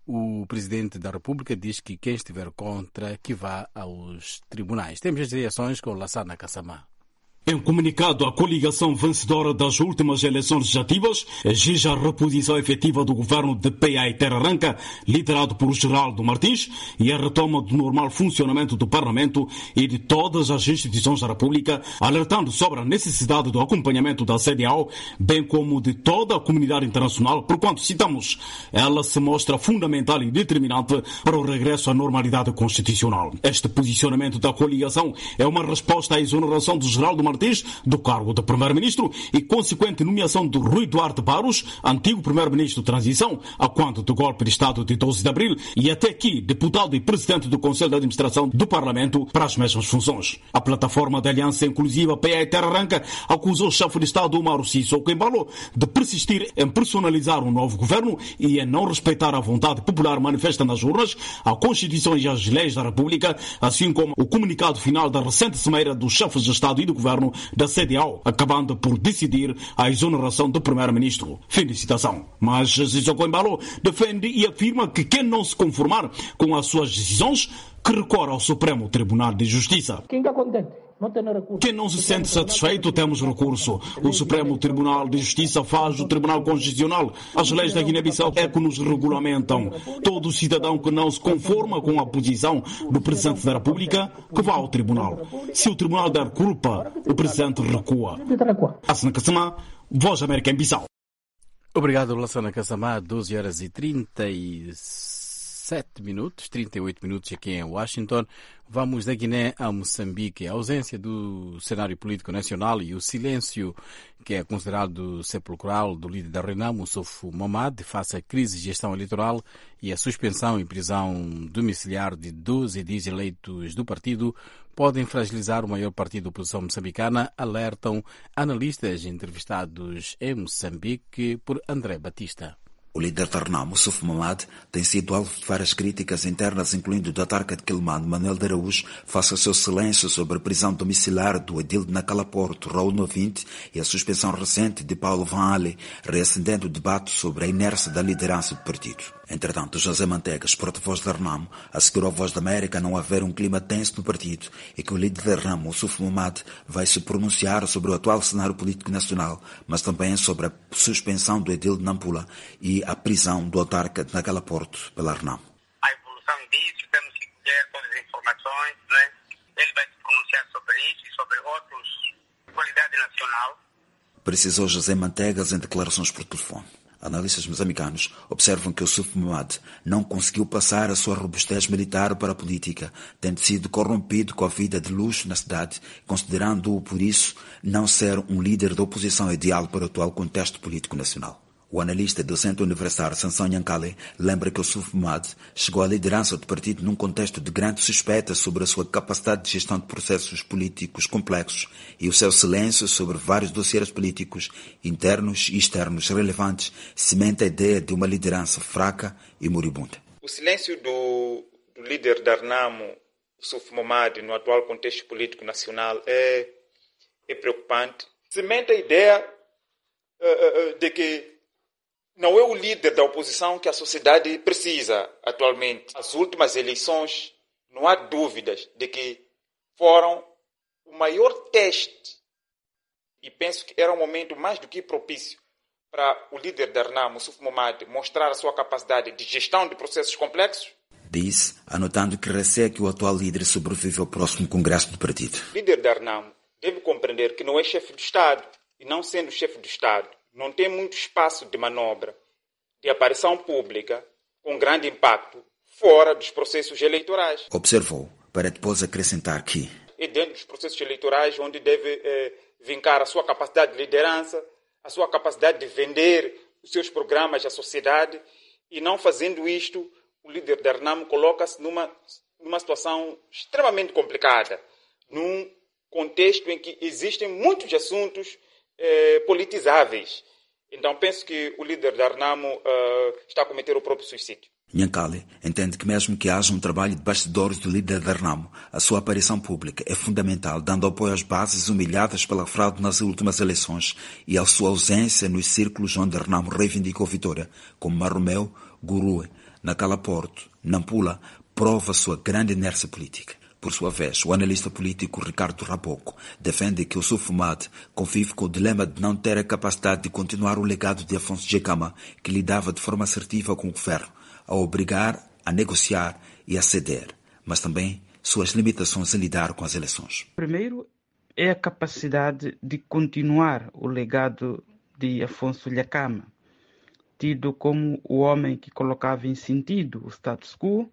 o Presidente da República diz que quem estiver contra que vá aos tribunais. Temos as reações com Lassana Kassamá. Em um comunicado, a coligação vencedora das últimas eleições legislativas exige a reposição efetiva do governo de P A I Terra Arranca, liderado por Geraldo Martins, e a retoma do normal funcionamento do Parlamento e de todas as instituições da República, alertando sobre a necessidade do acompanhamento da C D A O, bem como de toda a comunidade internacional, porquanto, citamos, ela se mostra fundamental e determinante para o regresso à normalidade constitucional. Este posicionamento da coligação é uma resposta à exoneração de Geraldo Martins do cargo de Primeiro-Ministro e consequente nomeação de Rui Duarte Barros, antigo Primeiro-Ministro de Transição, a quando do golpe de Estado de doze de abril, e até aqui deputado e presidente do Conselho de Administração do Parlamento para as mesmas funções. A plataforma da Aliança Inclusiva P A I Terra Arranca acusou o chefe de Estado Márcio Sissoko Embaló de persistir em personalizar um novo governo e em não respeitar a vontade popular manifesta nas urnas, a Constituição e as leis da República, assim como o comunicado final da recente cimeira dos chefes de Estado e do Governo da C D A O, acabando por decidir a exoneração do Primeiro-Ministro. Fim de citação. Mas Sissoko Embaló defende e afirma que quem não se conformar com as suas decisões, que recorre ao Supremo Tribunal de Justiça. Quem está contente? Não tem recurso. Quem não se sente satisfeito, temos recurso. O Supremo Tribunal de Justiça faz o Tribunal Constitucional. As leis da Guiné-Bissau é que nos regulamentam. Todo cidadão que não se conforma com a posição do Presidente da República, que vá ao Tribunal. Se o Tribunal der culpa, o Presidente recua. Lassana Kassamá, Voz da América em Bissau. Obrigado, Lassana Kassamá. doze horas e trinta e sete minutos, trinta e oito minutos aqui em Washington. Vamos da Guiné a Moçambique. A ausência do cenário político nacional e o silêncio que é considerado sepulcral do líder da Renamo, Soufou Mamadou, face à crise de gestão eleitoral e a suspensão e prisão domiciliar de doze edis eleitos do partido podem fragilizar o maior partido da oposição moçambicana, alertam analistas entrevistados em Moçambique por André Batista. O líder da Renamo, Soufou Mamadou, tem sido alvo de várias críticas internas, incluindo da autarca de Quelimane, Manuel de Araújo, face ao seu silêncio sobre a prisão domiciliar do edil de Nacala Porto, Raul Novinte, e a suspensão recente de Paulo Van Ale, reacendendo o debate sobre a inércia da liderança do partido. Entretanto, José Mantegas, porta-voz da Renamo, assegurou à Voz da América não haver um clima tenso no partido e que o líder da Renamo, Soufou Mamadou, vai se pronunciar sobre o atual cenário político nacional, mas também sobre a suspensão do edil de Nampula e a prisão do autarca de Nacala Porto pela Renamo. A evolução disso, temos que ter todas as informações, né? Ele vai se pronunciar sobre isso e sobre outros, qualidade nacional. Precisou José Mantegas em declarações por telefone. Analistas moçambicanos observam que o Yusuf Mahamat não conseguiu passar a sua robustez militar para a política, tendo sido corrompido com a vida de luxo na cidade, considerando-o, por isso, não ser um líder da oposição ideal para o atual contexto político nacional. O analista do Centro Universitário Sansão Nhankale lembra que o Yusuf Mahamat chegou à liderança do partido num contexto de grande suspeita sobre a sua capacidade de gestão de processos políticos complexos e o seu silêncio sobre vários dossiês políticos internos e externos relevantes cimenta a ideia de uma liderança fraca e moribunda. O silêncio do, do líder da Renamo, Yusuf Mahamat, no atual contexto político nacional é, é preocupante. Cimenta a ideia uh, uh, de que não é o líder da oposição que a sociedade precisa atualmente. As últimas eleições, não há dúvidas de que foram o maior teste e penso que era um momento mais do que propício para o líder da Renamo, Yusuf Mahamat, mostrar a sua capacidade de gestão de processos complexos. Disse, anotando que receia que o atual líder sobrevive ao próximo congresso do partido. O líder da Renamo deve compreender que não é chefe do Estado e, não sendo chefe do Estado, não tem muito espaço de manobra, de aparição pública, com grande impacto, fora dos processos eleitorais. Observou, para depois acrescentar que é dentro dos processos eleitorais onde deve eh, vincar a sua capacidade de liderança, a sua capacidade de vender os seus programas à sociedade, e não fazendo isto, o líder da Renamo coloca-se numa, numa situação extremamente complicada, num contexto em que existem muitos assuntos Eh, politizáveis. Então penso que o líder da Renamo uh, está a cometer o próprio suicídio. Nhankale entende que mesmo que haja um trabalho de bastidores do líder da Renamo, a sua aparição pública é fundamental, dando apoio às bases humilhadas pela fraude nas últimas eleições e à sua ausência nos círculos onde a Renamo reivindicou vitória, como Marromeu, Gurue, Nacala Porto, Nampula, prova a sua grande inércia política. Por sua vez, o analista político Ricardo Raboco defende que o Yusuf Mahamat convive com o dilema de não ter a capacidade de continuar o legado de Afonso Djekama, que lidava de forma assertiva com o governo, a obrigar a negociar e a ceder, mas também suas limitações em lidar com as eleições. Primeiro é a capacidade de continuar o legado de Afonso Djekama, tido como o homem que colocava em sentido o status quo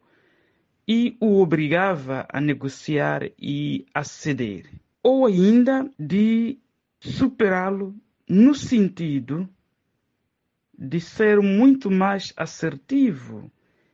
e o obrigava a negociar e a ceder, ou ainda de superá-lo no sentido de ser muito mais assertivo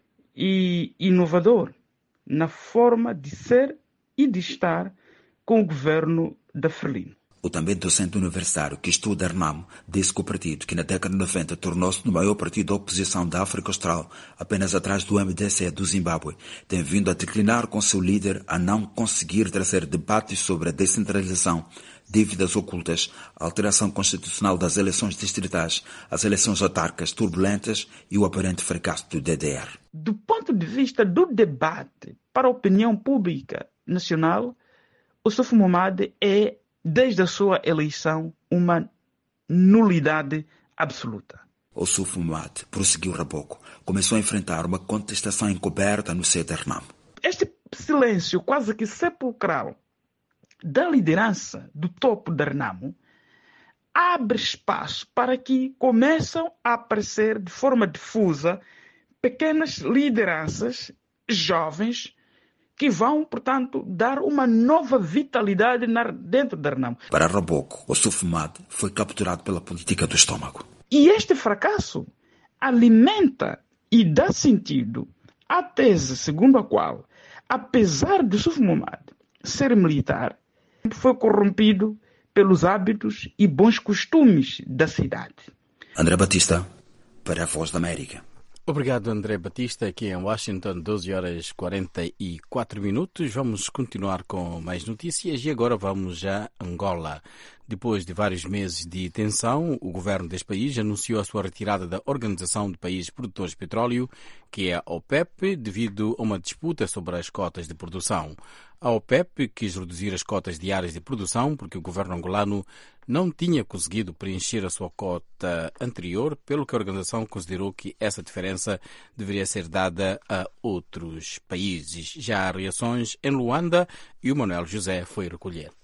e inovador na forma de ser e de estar com o governo da Frelimo. O também docente universitário que estuda a Renamo disse que o partido, que na década de noventa tornou-se no maior partido da oposição da África Austral, apenas atrás do M D C do Zimbábue, tem vindo a declinar com seu líder a não conseguir trazer debates sobre a descentralização, dívidas ocultas, a alteração constitucional das eleições distritais, as eleições autárquicas turbulentas e o aparente fracasso do D D R. Do ponto de vista do debate para a opinião pública nacional, o Yusuf Mahamat é, desde a sua eleição, uma nulidade absoluta. O Yusuf Mahamat, prosseguiu Raboco, começou a enfrentar uma contestação encoberta no seio da Renamo. Este silêncio quase que sepulcral da liderança do topo da Renamo abre espaço para que começam a aparecer de forma difusa pequenas lideranças jovens que vão, portanto, dar uma nova vitalidade dentro da Renamo. Para Raboco, o Yusuf Mahamat foi capturado pela política do estômago. E este fracasso alimenta e dá sentido à tese segundo a qual, apesar de Yusuf Mahamat ser militar, foi corrompido pelos hábitos e bons costumes da cidade. André Batista, para a Voz da América. Obrigado, André Batista, aqui em Washington, doze horas e quarenta e quatro minutos. Vamos continuar com mais notícias e agora vamos a Angola. Depois de vários meses de tensão, o governo deste país anunciou a sua retirada da Organização de Países Produtores de Petróleo, que é a OPEP, devido a uma disputa sobre as cotas de produção. A OPEP quis reduzir as cotas diárias de produção porque o governo angolano não tinha conseguido preencher a sua cota anterior, pelo que a organização considerou que essa diferença deveria ser dada a outros países. Já há reações em Luanda e o Manuel José foi recolher.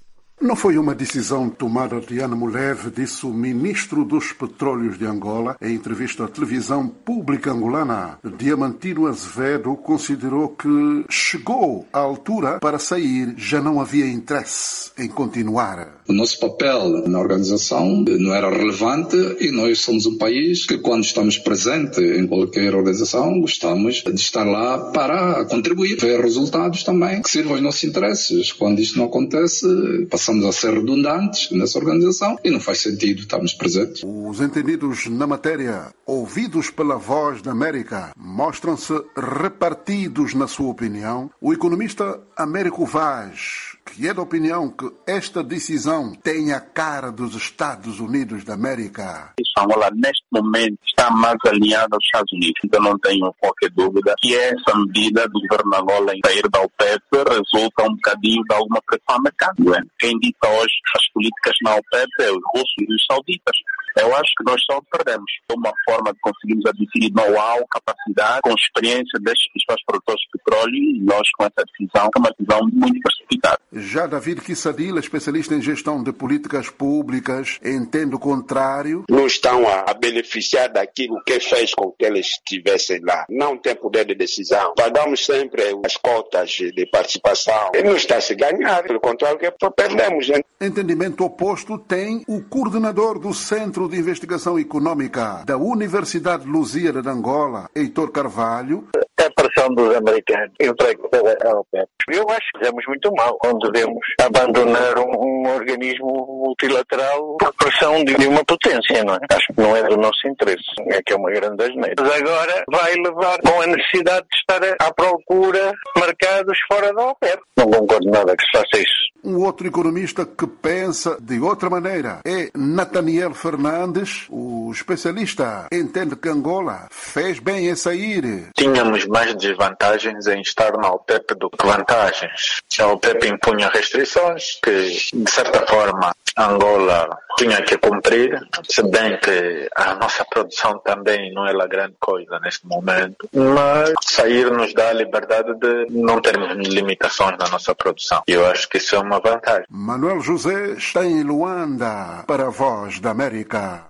Não foi uma decisão tomada de ânimo leve, disse o ministro dos Petróleos de Angola em entrevista à televisão pública angolana. Diamantino Azevedo considerou que chegou à altura para sair, já não havia interesse em continuar. O nosso papel na organização não era relevante e nós somos um país que, quando estamos presentes em qualquer organização, gostamos de estar lá para contribuir, ver resultados também que sirvam aos nossos interesses. Quando isto não acontece, passamos a ser redundantes nessa organização e não faz sentido estarmos presentes. Os entendidos na matéria, ouvidos pela Voz da América, mostram-se repartidos na sua opinião. O economista Américo Vaz, que é da opinião que esta decisão tem a cara dos Estados Unidos da América. Angola, neste momento, está mais alinhada aos Estados Unidos. Então não tenho qualquer dúvida que essa medida do governo de Angola em sair da OPEP resulta um bocadinho de alguma pressão ao mercado. Quem dita hoje as políticas na OPEP é os russos e os sauditas. Eu acho que nós só perdemos. É uma forma de conseguirmos adquirir know-how, capacidade, com experiência destes principais produtores de petróleo, e nós com essa decisão, é uma decisão muito precipitada. Já David Kissadila, especialista em gestão de políticas públicas, entende o contrário. Não estão a, a beneficiar daquilo que fez com que eles estivessem lá. Não tem poder de decisão. Pagamos sempre as cotas de participação. E não está a se ganhar, pelo contrário, que perdemos. Hein? Entendimento oposto tem o coordenador do Centro de Investigação Econômica da Universidade de Lusíada de Angola, Heitor Carvalho. A pressão dos americanos entregue à OPEP. Eu acho que fizemos muito mal quando devemos abandonar um, um organismo multilateral por pressão de uma potência, não é? Acho que não é do nosso interesse. É que é uma grande asneira. Mas agora vai levar com a necessidade de estar à procura de mercados fora da OPEP. Não concordo nada que se faça isso. Um outro economista que pensa de outra maneira é Nathaniel Fernandes. O especialista entende que Angola fez bem em sair. Tínhamos mais desvantagens em estar na OPEP do que vantagens. A OPEP impunha restrições que, de certa forma, Angola tinha que cumprir, se bem que a nossa produção também não é lá grande coisa neste momento, mas sair nos dá a liberdade de não termos limitações na nossa produção. E eu acho que isso é uma vantagem. Manuel José está em Luanda para a Voz da América.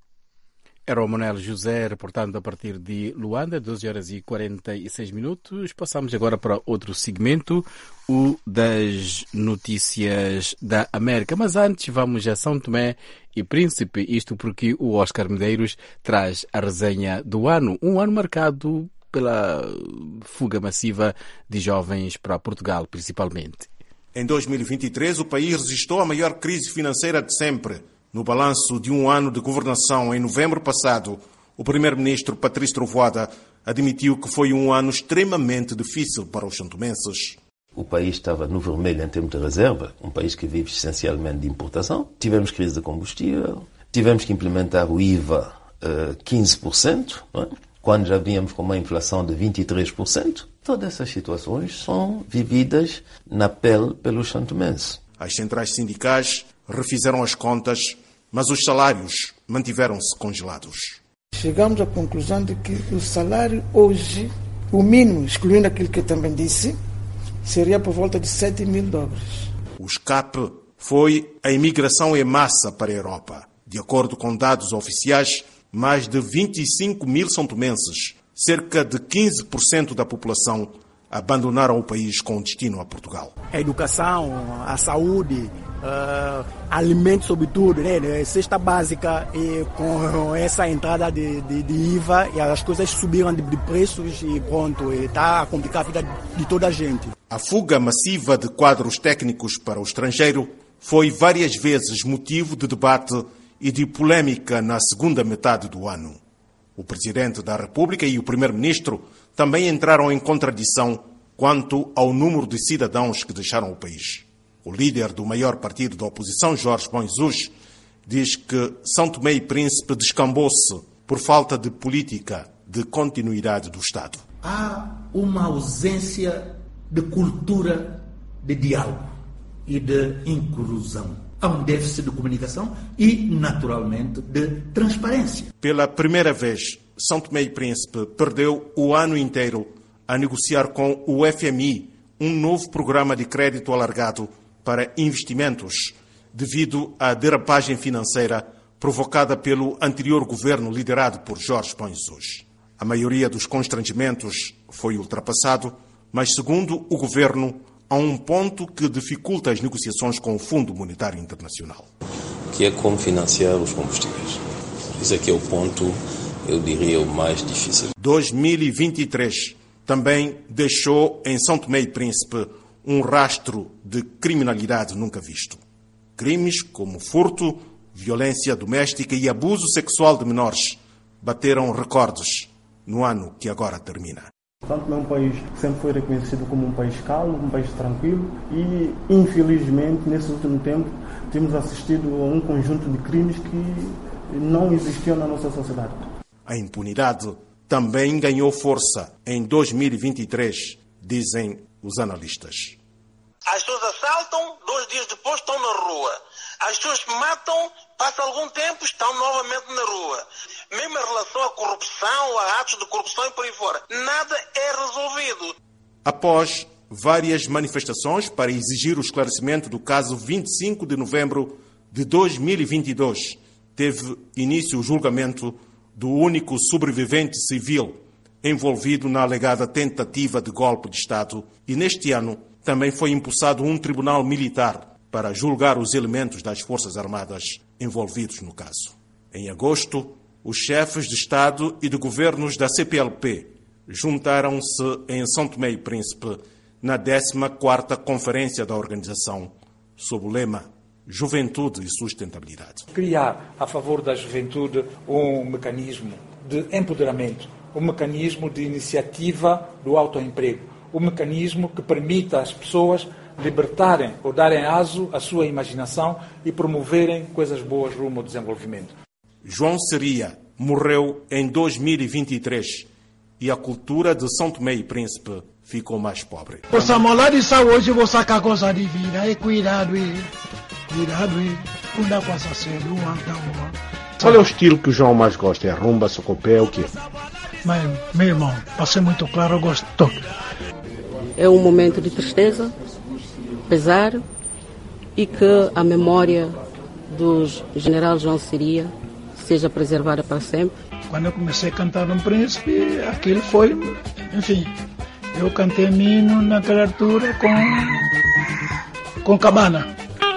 Era o Manuel José, reportando a partir de Luanda, doze horas e quarenta e seis minutos. Passamos agora para outro segmento, o das notícias da América. Mas antes vamos a São Tomé e Príncipe, isto porque o Oscar Medeiros traz a resenha do ano, um ano marcado pela fuga massiva de jovens para Portugal, principalmente. Em dois mil e vinte e três, o país registrou a maior crise financeira de sempre. No balanço de um ano de governação, em novembro passado, o primeiro-ministro Patrício Trovoada admitiu que foi um ano extremamente difícil para os santomenses. O país estava no vermelho em termos de reserva, um país que vive essencialmente de importação. Tivemos crise de combustível, tivemos que implementar o I V A uh, quinze por cento, não é? Quando já vínhamos com uma inflação de vinte e três por cento. Todas essas situações são vividas na pele pelos santomenses. As centrais sindicais refizeram as contas, mas os salários mantiveram-se congelados. Chegamos à conclusão de que o salário hoje, o mínimo, excluindo aquilo que eu também disse, seria por volta de sete mil dólares. O escape foi a imigração em massa para a Europa. De acordo com dados oficiais, mais de vinte e cinco mil santomenses, cerca de quinze por cento da população, abandonaram o país com destino a Portugal. A educação, a saúde, uh, alimentos sobretudo, né? Cesta básica, e com essa entrada de, de, de I V A, e as coisas subiram de, de preços e pronto, está a complicar a vida de toda a gente. A fuga massiva de quadros técnicos para o estrangeiro foi várias vezes motivo de debate e de polêmica na segunda metade do ano. O Presidente da República e o Primeiro-Ministro também entraram em contradição quanto ao número de cidadãos que deixaram o país. O líder do maior partido da oposição, Jorge Bom Jesus, diz que São Tomé e Príncipe descambou-se por falta de política de continuidade do Estado. Há uma ausência de cultura de diálogo e de inclusão. Há um déficit de comunicação e, naturalmente, de transparência. Pela primeira vez, São Tomé e Príncipe perdeu o ano inteiro a negociar com o F M I um novo programa de crédito alargado para investimentos devido à derrapagem financeira provocada pelo anterior governo liderado por Jorge Bom Jesus. A maioria dos constrangimentos foi ultrapassado, mas, segundo o governo, há um ponto que dificulta as negociações com o Fundo Monetário Internacional. Que é como financiar os combustíveis. Isso aqui é o ponto, eu diria, o mais difícil. dois mil e vinte e três também deixou em São Tomé e Príncipe um rastro de criminalidade nunca visto. Crimes como furto, violência doméstica e abuso sexual de menores bateram recordes no ano que agora termina. São Tomé é um país que sempre foi reconhecido como um país calmo, um país tranquilo e, infelizmente, nesse último tempo, temos assistido a um conjunto de crimes que não existiam na nossa sociedade. A impunidade também ganhou força em dois mil e vinte e três, dizem os analistas. As pessoas assaltam, dois dias depois estão na rua. As pessoas matam, passa algum tempo, estão novamente na rua. Mesmo em relação à corrupção, a atos de corrupção e por aí fora, nada é resolvido. Após várias manifestações para exigir o esclarecimento do caso vinte e cinco de novembro de dois mil e vinte e dois, teve início o julgamento do único sobrevivente civil envolvido na alegada tentativa de golpe de Estado e neste ano também foi impulsado um tribunal militar para julgar os elementos das Forças Armadas envolvidos no caso. Em agosto, os chefes de Estado e de governos da C P L P juntaram-se em São Tomé e Príncipe na décima quarta Conferência da Organização, sob o lema Juventude e Sustentabilidade. Criar a favor da juventude um mecanismo de empoderamento, um mecanismo de iniciativa do autoemprego, um mecanismo que permita às pessoas libertarem ou darem aso à sua imaginação e promoverem coisas boas rumo ao desenvolvimento. João Seria morreu em dois mil e vinte e três e a cultura de São Tomé e Príncipe ficou mais pobre. Por Samola de saúde, vou sacar coisa divina e cuidado e cuidado e cuidar com essa cedo, uma, uma. Qual é o estilo que o João mais gosta? É rumba, socopé, o quê? Mas, meu irmão, para ser muito claro, eu gosto de toque. É um momento de tristeza, pesar e que a memória do general João Seria seja preservada para sempre. Quando eu comecei a cantar no Príncipe, aquilo foi, enfim, eu cantei hino naquela altura com, com cabana.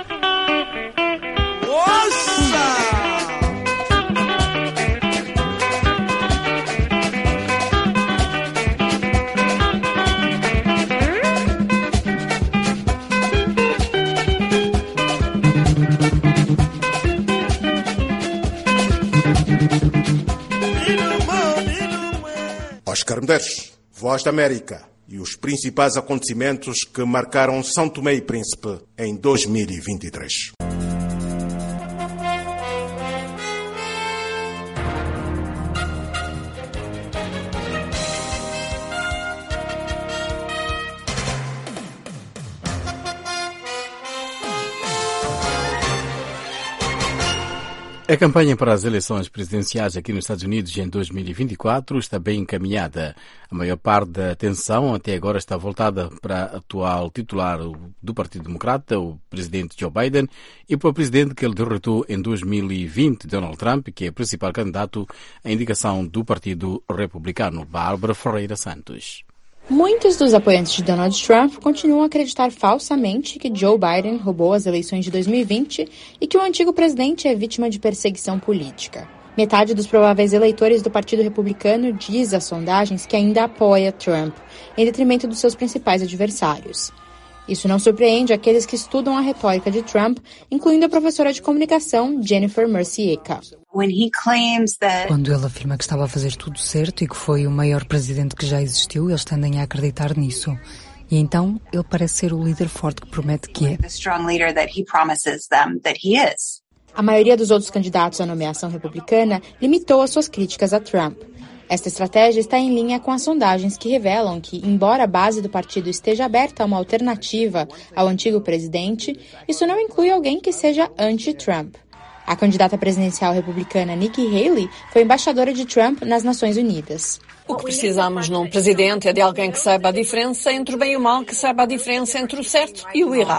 Oscar Medeiros, Voz da América e os principais acontecimentos que marcaram São Tomé e Príncipe em dois mil e vinte e três. A campanha para as eleições presidenciais aqui nos Estados Unidos em dois mil e vinte e quatro está bem encaminhada. A maior parte da atenção até agora está voltada para o atual titular do Partido Democrata, o presidente Joe Biden, e para o presidente que ele derrotou em dois mil e vinte, Donald Trump, que é o principal candidato à indicação do Partido Republicano, Bárbara Ferreira Santos. Muitos dos apoiantes de Donald Trump continuam a acreditar falsamente que Joe Biden roubou as eleições de dois mil e vinte e que o antigo presidente é vítima de perseguição política. Metade dos prováveis eleitores do Partido Republicano diz às sondagens que ainda apoia Trump, em detrimento dos seus principais adversários. Isso não surpreende aqueles que estudam a retórica de Trump, incluindo a professora de comunicação Jennifer Mercieka. Quando ele afirma que estava a fazer tudo certo e que foi o maior presidente que já existiu, eles tendem a acreditar nisso. E então, ele parece ser o líder forte que promete que é. A maioria dos outros candidatos à nomeação republicana limitou as suas críticas a Trump. Esta estratégia está em linha com as sondagens que revelam que, embora a base do partido esteja aberta a uma alternativa ao antigo presidente, isso não inclui alguém que seja anti-Trump. A candidata presidencial republicana Nikki Haley foi embaixadora de Trump nas Nações Unidas. O que precisamos num presidente é de alguém que saiba a diferença entre o bem e o mal, que saiba a diferença entre o certo e o errado. O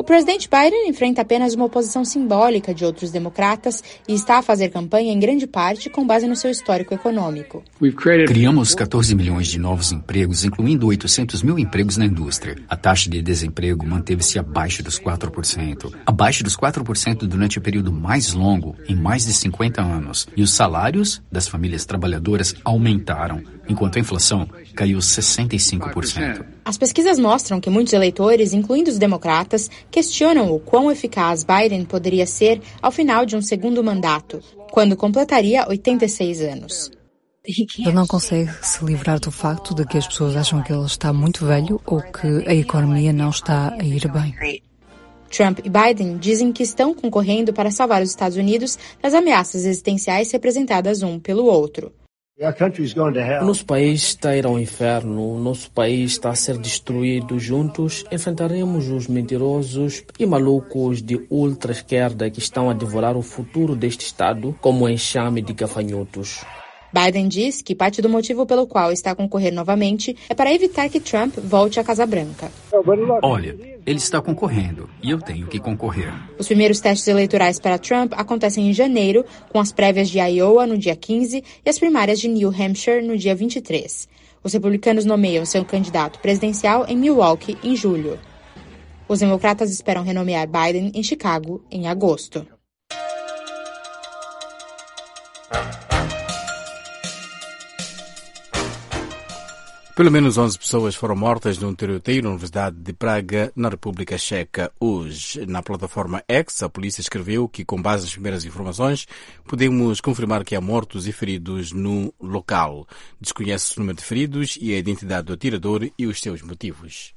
presidente Biden enfrenta apenas uma oposição simbólica de outros democratas e está a fazer campanha em grande parte com base no seu histórico econômico. Criamos catorze milhões de novos empregos, incluindo oitocentos mil empregos na indústria. A taxa de desemprego manteve-se abaixo dos quatro por cento. Abaixo dos quatro por cento durante o período mais longo em mais de cinquenta anos. E os salários das famílias trabalhadoras aumentaram, enquanto a inflação caiu sessenta e cinco por cento. As pesquisas mostram que muitos eleitores, incluindo os democratas, questionam o quão eficaz Biden poderia ser ao final de um segundo mandato, quando completaria oitenta e seis anos. Ele não consegue se livrar do facto de que as pessoas acham que ele está muito velho ou que a economia não está a ir bem. Trump e Biden dizem que estão concorrendo para salvar os Estados Unidos das ameaças existenciais representadas um pelo outro. Nosso país está a ir ao inferno, nosso país está a ser destruído. Juntos enfrentaremos os mentirosos e malucos de ultra-esquerda que estão a devorar o futuro deste Estado como um enxame de gafanhotos. Biden diz que parte do motivo pelo qual está a concorrer novamente é para evitar que Trump volte à Casa Branca. Olha, ele está concorrendo e eu tenho que concorrer. Os primeiros testes eleitorais para Trump acontecem em janeiro, com as prévias de Iowa no dia quinze e as primárias de New Hampshire no dia vinte e três. Os republicanos nomeiam seu candidato presidencial em Milwaukee em julho. Os democratas esperam renomear Biden em Chicago em agosto. Pelo menos onze pessoas foram mortas num tiroteio na Universidade de Praga, na República Checa, hoje. Na plataforma X, a polícia escreveu que, com base nas primeiras informações, podemos confirmar que há mortos e feridos no local. Desconhece-se o número de feridos e a identidade do atirador e os seus motivos.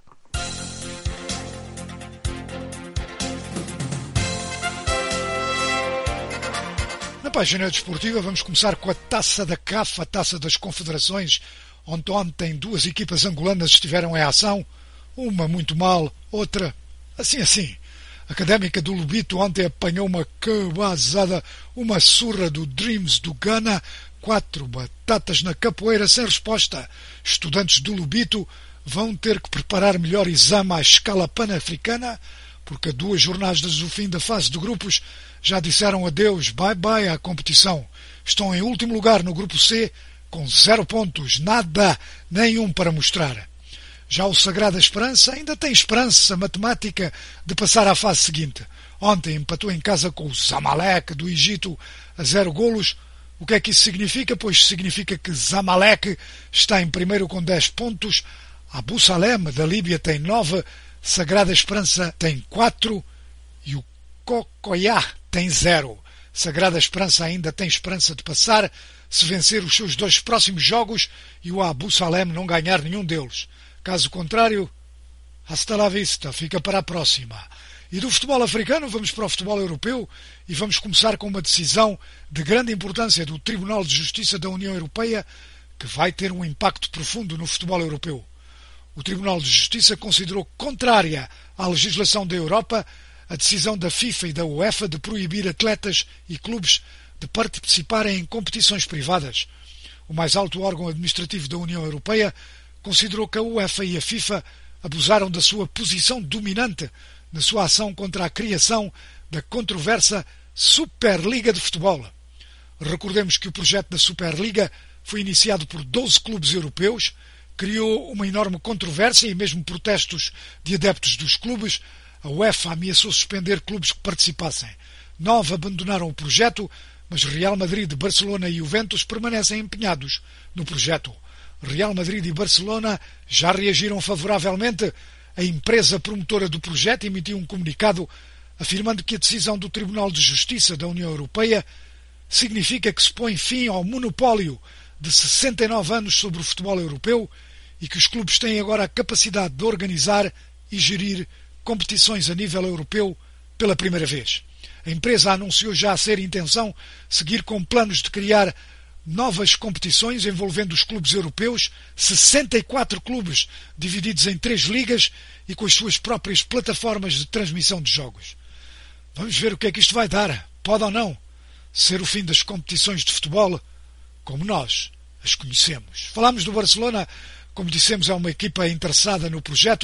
Na página desportiva vamos começar com a Taça da C A F, a Taça das Confederações, onde ontem duas equipas angolanas estiveram em ação, uma muito mal, outra assim assim. A Académica do Lubito ontem apanhou uma cabazada, uma surra do Dreams do Ghana, quatro batatas na capoeira sem resposta. Estudantes do Lubito vão ter que preparar melhor exame à escala pan-africana, porque a duas jornadas do fim da fase de grupos já disseram adeus, bye-bye à competição. Estão em último lugar no grupo C, com zero pontos, nada, nenhum para mostrar. Já o Sagrada Esperança ainda tem esperança matemática de passar à fase seguinte. Ontem empatou em casa com o Zamalek do Egito a zero golos. O que é que isso significa? Pois significa que Zamalek está em primeiro com dez pontos, Abu Salem da Líbia tem nove, Sagrada Esperança tem quatro e o Cocoyá tem zero. Sagrada Esperança ainda tem esperança de passar se vencer os seus dois próximos jogos e o Abu Salem não ganhar nenhum deles. Caso contrário, hasta la vista, fica para a próxima. E do futebol africano vamos para o futebol europeu e vamos começar com uma decisão de grande importância do Tribunal de Justiça da União Europeia que vai ter um impacto profundo no futebol europeu. O Tribunal de Justiça considerou contrária à legislação da Europa a decisão da FIFA e da UEFA de proibir atletas e clubes de participarem em competições privadas. O mais alto órgão administrativo da União Europeia considerou que a UEFA e a FIFA abusaram da sua posição dominante na sua ação contra a criação da controversa Superliga de Futebol. Recordemos que o projeto da Superliga foi iniciado por doze clubes europeus, criou uma enorme controvérsia e mesmo protestos de adeptos dos clubes. A UEFA ameaçou suspender clubes que participassem. Nove abandonaram o projeto, mas Real Madrid, Barcelona e Juventus permanecem empenhados no projeto. Real Madrid e Barcelona já reagiram favoravelmente. A empresa promotora do projeto emitiu um comunicado afirmando que a decisão do Tribunal de Justiça da União Europeia significa que se põe fim ao monopólio de sessenta e nove anos sobre o futebol europeu e que os clubes têm agora a capacidade de organizar e gerir competições a nível europeu pela primeira vez. A empresa anunciou já a ser intenção seguir com planos de criar novas competições envolvendo os clubes europeus, sessenta e quatro clubes divididos em três ligas e com as suas próprias plataformas de transmissão de jogos. Vamos ver o que é que isto vai dar. Pode ou não ser o fim das competições de futebol como nós as conhecemos. Falámos do Barcelona, como dissemos, é uma equipa interessada no projeto.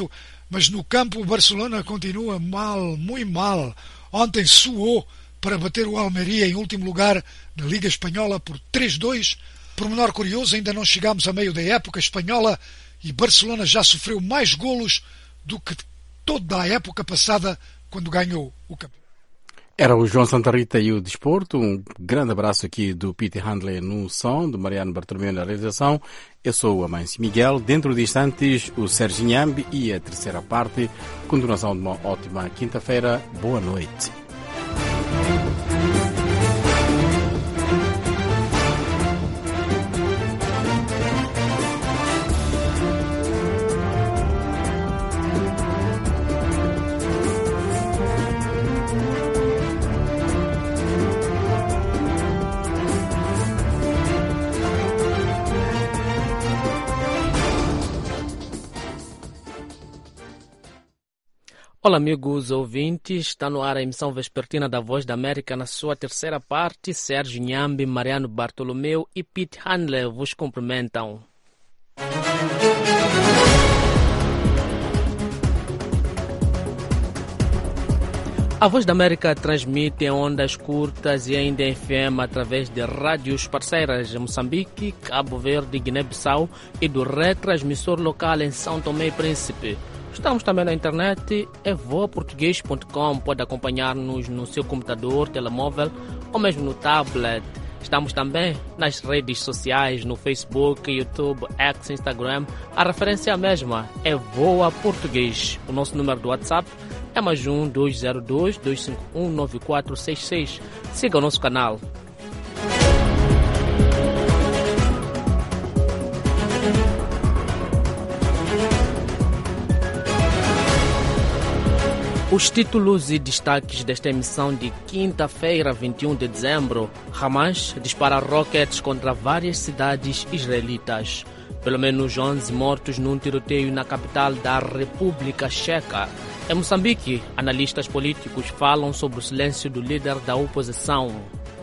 mas no campo o Barcelona continua mal, muito mal. Ontem suou para bater o Almeria em último lugar na Liga Espanhola por três a dois. Por menor curioso, ainda não chegámos a meio da época espanhola e Barcelona já sofreu mais golos do que toda a época passada quando ganhou o campeonato. Era o João Santa Rita e o Desporto. Um grande abraço aqui do Peter Handley no som, do Mariano Bartolomeu na realização. Eu sou o Amâncio Miguel. Dentro de instantes, o Sérgio Nhambi e a terceira parte. Continuação de uma ótima quinta-feira. Boa noite. Olá amigos ouvintes, está no ar a emissão vespertina da Voz da América na sua terceira parte. Sérgio Nhambi, Mariano Bartolomeu e Pete Handler vos cumprimentam. A Voz da América transmite em ondas curtas e ainda em F M através de rádios parceiras em Moçambique, Cabo Verde, Guiné-Bissau e do retransmissor local em São Tomé e Príncipe. Estamos também na internet, é voa português ponto com. Pode acompanhar-nos no seu computador, telemóvel ou mesmo no tablet. Estamos também nas redes sociais, no Facebook, YouTube, X, Instagram. A referência é a mesma, é Voa Português. O nosso número do WhatsApp é mais um dois zero dois, dois cinco um, nove quatro seis seis. Siga o nosso canal. Os títulos e destaques desta emissão de quinta-feira, vinte e um de dezembro. Hamas dispara rockets contra várias cidades israelitas. Pelo menos onze mortos num tiroteio na capital da República Checa. Em Moçambique, analistas políticos falam sobre o silêncio do líder da oposição.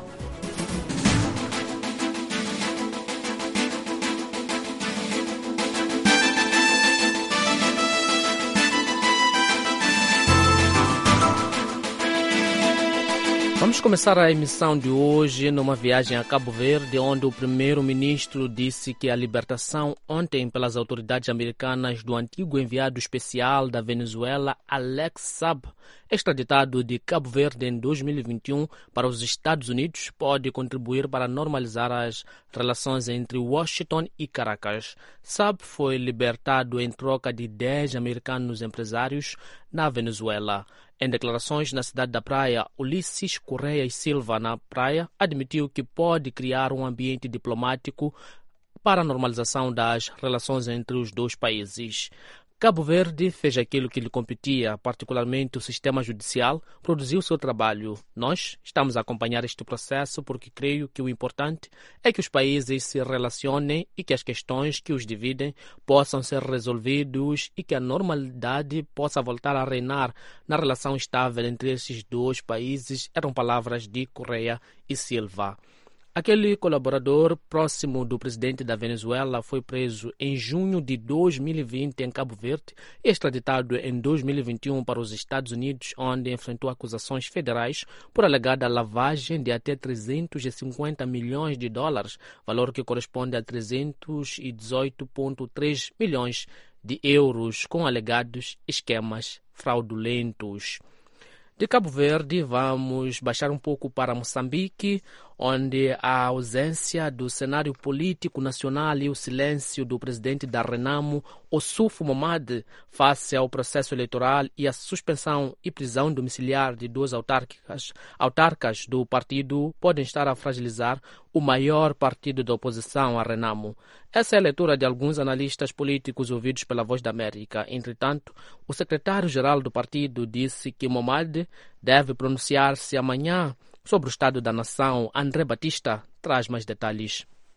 Vamos começar a emissão de hoje numa viagem a Cabo Verde, onde o primeiro-ministro disse que a libertação ontem pelas autoridades americanas do antigo enviado especial da Venezuela, Alex Saab, extraditado de Cabo Verde em dois mil e vinte e um para os Estados Unidos, pode contribuir para normalizar as relações entre Washington e Caracas. Saab foi libertado em troca de dez americanos empresários na Venezuela. Em declarações na cidade da Praia, Ulisses Correia e Silva, na Praia, admitiu que pode criar um ambiente diplomático para a normalização das relações entre os dois países. Cabo Verde fez aquilo que lhe competia, particularmente o sistema judicial, produziu seu trabalho. Nós estamos a acompanhar este processo porque creio que o importante é que os países se relacionem e que as questões que os dividem possam ser resolvidas e que a normalidade possa voltar a reinar na relação estável entre esses dois países, eram palavras de Correia e Silva. Aquele colaborador próximo do presidente da Venezuela foi preso em junho de dois mil e vinte em Cabo Verde e extraditado em dois mil e vinte e um para os Estados Unidos, onde enfrentou acusações federais por alegada lavagem de até trezentos e cinquenta milhões de dólares, valor que corresponde a trezentos e dezoito vírgula três milhões de euros, com alegados esquemas fraudulentos. De Cabo Verde, vamos baixar um pouco para Moçambique, onde a ausência do cenário político nacional e o silêncio do presidente da Renamo, Ossufo Momade, face ao processo eleitoral e a suspensão e prisão domiciliar de duas autárquicas, autarcas do partido podem estar a fragilizar o maior partido da oposição, a Renamo. Essa é a leitura de alguns analistas políticos ouvidos pela Voz da América. Entretanto, o secretário-geral do partido disse que Momade deve pronunciar-se amanhã sobre o estado da nação. André Batista traz mais detalhes.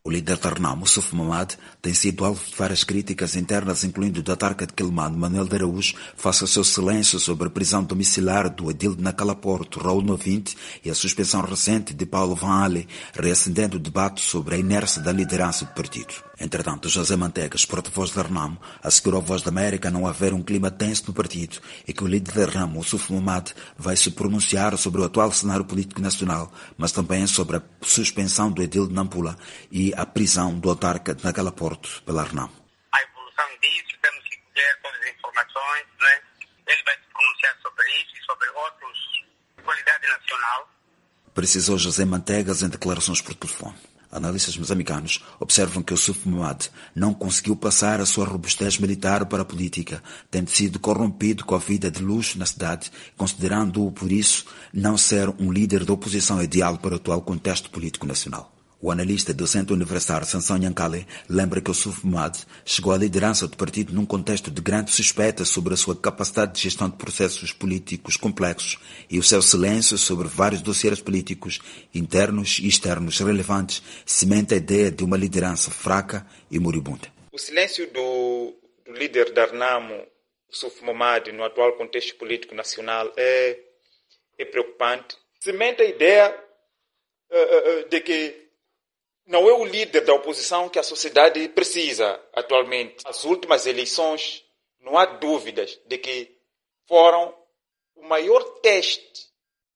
O líder da Renamo, Suf Mamad, tem sido alvo de várias críticas internas, incluindo da autarca de Quelimane, Manuel de Araújo, face ao seu silêncio sobre a prisão domiciliar do edil de Nacala-Porto, Raul Novinte, e a suspensão recente de Paulo Van Ale, reacendendo o debate sobre a inércia da liderança do partido. Entretanto, José Mantegas, porta-voz da Renamo, assegurou à Voz da América não haver um clima tenso no partido e que o líder da Renamo, Suf Mamad, vai se pronunciar sobre o atual cenário político nacional, mas também sobre a suspensão do edil de Nampula e a prisão do autarca de Nacala-Porto pela Renamo. A evolução disso, temos que colher todas as informações, né? Ele vai se pronunciar sobre isso e sobre outros de qualidade nacional. Precisou José Mantegas em declarações por telefone. Analistas moçambicanos observam que o Suf Mamad não conseguiu passar a sua robustez militar para a política, tendo sido corrompido com a vida de luxo na cidade, considerando-o, por isso, não ser um líder da oposição ideal para o atual contexto político nacional. O analista do Centro Universitário Sansão Nhankale lembra que o Suf Mamad chegou à liderança do partido num contexto de grande suspeita sobre a sua capacidade de gestão de processos políticos complexos e o seu silêncio sobre vários dossiês políticos internos e externos relevantes cimenta a ideia de uma liderança fraca e moribunda. O silêncio do, do líder da Renamo, Suf Mamad, no atual contexto político nacional é, é preocupante. Cimenta a ideia uh, uh, de que não é o líder da oposição que a sociedade precisa atualmente. As últimas eleições, não há dúvidas de que foram o maior teste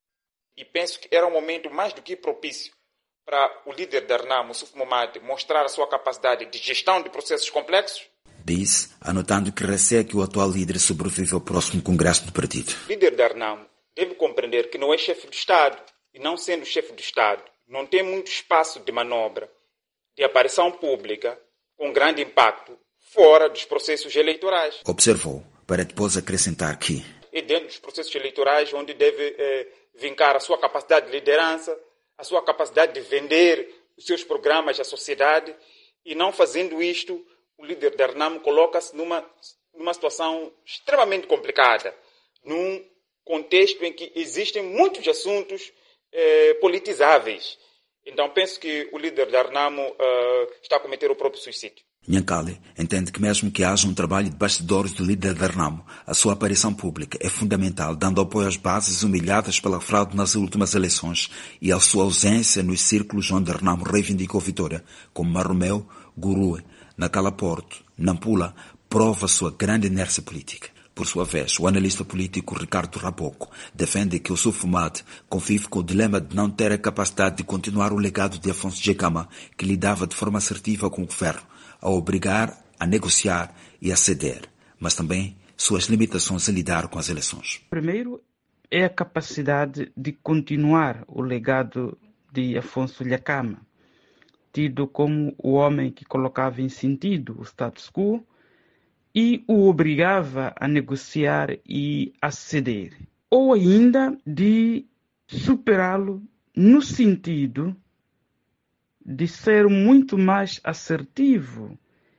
e penso que era um momento mais do que propício para o líder da Renamo, Suf Mamad, mostrar a sua capacidade de gestão de processos complexos. Diz, anotando que receia que o atual líder sobrevive ao próximo congresso do partido. O líder da Renamo deve compreender que não é chefe do Estado e, não sendo chefe do Estado, não tem muito espaço de manobra, de aparição pública, com grande impacto, fora dos processos eleitorais. Observou, para depois acrescentar que é dentro dos processos eleitorais onde deve eh, vincar a sua capacidade de liderança, a sua capacidade de vender os seus programas à sociedade, e não fazendo isto, o líder da Renamo coloca-se numa, numa situação extremamente complicada, num contexto em que existem muitos assuntos Eh, politizáveis. Então penso que o líder da Renamo uh, está a cometer o próprio suicídio. Nhankale entende que mesmo que haja um trabalho de bastidores do líder da Renamo, a sua aparição pública é fundamental, dando apoio às bases humilhadas pela fraude nas últimas eleições e a sua ausência nos círculos onde a Renamo reivindicou vitória, como Marromeu, Gurue, Nacala-Porto, Nampula, prova a sua grande inércia política. Por sua vez, o analista político Ricardo Raboco defende que o Suf Mamad convive com o dilema de não ter a capacidade de continuar o legado de Afonso Djekama, que lidava de forma assertiva com o governo, a obrigar a negociar e a ceder, mas também suas limitações a lidar com as eleições. Primeiro é a capacidade de continuar o legado de Afonso Djekama, tido como o homem que colocava em sentido o status quo e o obrigava a negociar e a ceder, ou ainda de superá-lo no sentido de ser muito mais assertivo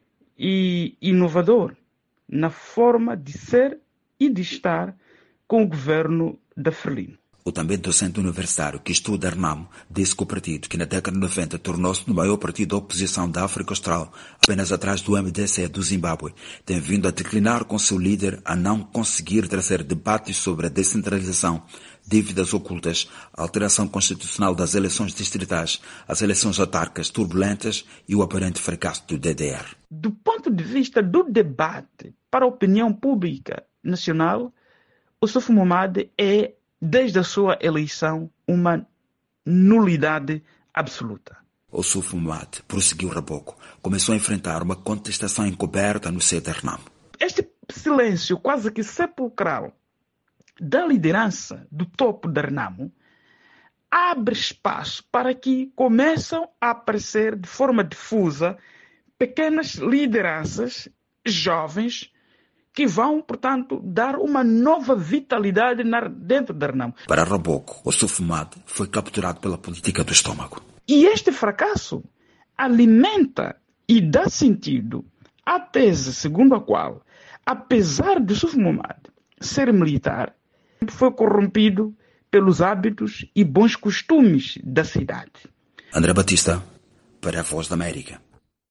e inovador na forma de ser e de estar com o governo da Frelimo. O também docente universitário que estuda a Renamo disse que o partido, que na década de noventa tornou-se o maior partido da oposição da África Austral, apenas atrás do M D C do Zimbábue, tem vindo a declinar com seu líder a não conseguir trazer debates sobre a descentralização, dívidas ocultas, a alteração constitucional das eleições distritais, as eleições autárquicas turbulentas e o aparente fracasso do D D R. Do ponto de vista do debate para a opinião pública nacional, o Suf Mamad é, desde a sua eleição, uma nulidade absoluta. O Suf Mamad, prosseguiu Raboco, começou a enfrentar uma contestação encoberta no seio da Renamo. Este silêncio quase que sepulcral da liderança do topo da Renamo abre espaço para que começam a aparecer de forma difusa pequenas lideranças jovens que vão, portanto, dar uma nova vitalidade na, dentro da Renamo. Para Raboco, o Suf Mamad foi capturado pela política do estômago. E este fracasso alimenta e dá sentido à tese segundo a qual, apesar de Suf Mamad ser militar, foi corrompido pelos hábitos e bons costumes da cidade. André Batista, para a Voz da América.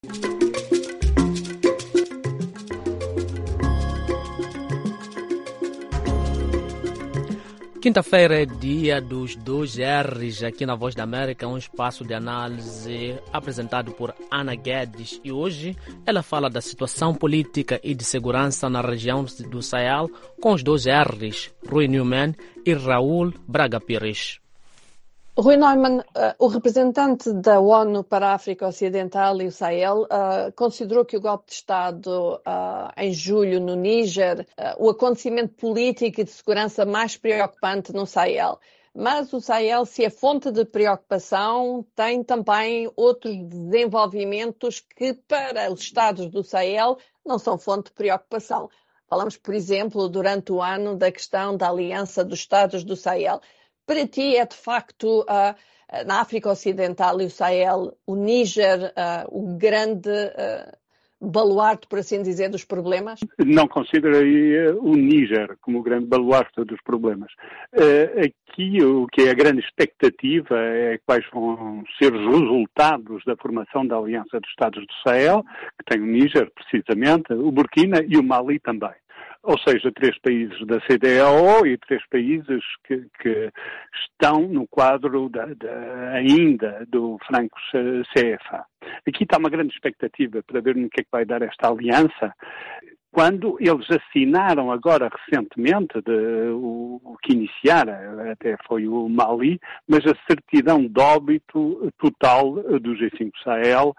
Quinta-feira é dia dos dois R's aqui na Voz da América, um espaço de análise apresentado por Ana Guedes. E hoje ela fala da situação política e de segurança na região do Sahel com os dois R's, Rui Neumann e Raul Braga Pires. Rui Neumann, uh, o representante da ONU para a África Ocidental e o Sahel, uh, considerou que o golpe de Estado uh, em julho no Níger, uh, o acontecimento político e de segurança mais preocupante no Sahel. Mas o Sahel, se é fonte de preocupação, tem também outros desenvolvimentos que para os Estados do Sahel não são fonte de preocupação. Falamos, por exemplo, durante o ano da questão da Aliança dos Estados do Sahel. Para ti é de facto uh, na África Ocidental e o Sahel, o Níger, uh, o grande uh, baluarte, por assim dizer, dos problemas? Não consideraria o Níger como o grande baluarte dos problemas. Uh, aqui o que é a grande expectativa é quais vão ser os resultados da formação da Aliança dos Estados do Sahel, que tem o Níger, precisamente, o Burkina e o Mali também. Ou seja, três países da C D A O e três países que, que estão no quadro da, da, ainda do Franco-C F A. Aqui está uma grande expectativa para ver no que é que vai dar esta aliança. Quando eles assinaram agora recentemente, de, o, o que iniciara até foi o Mali, mas a certidão de óbito total do G cinco Sahel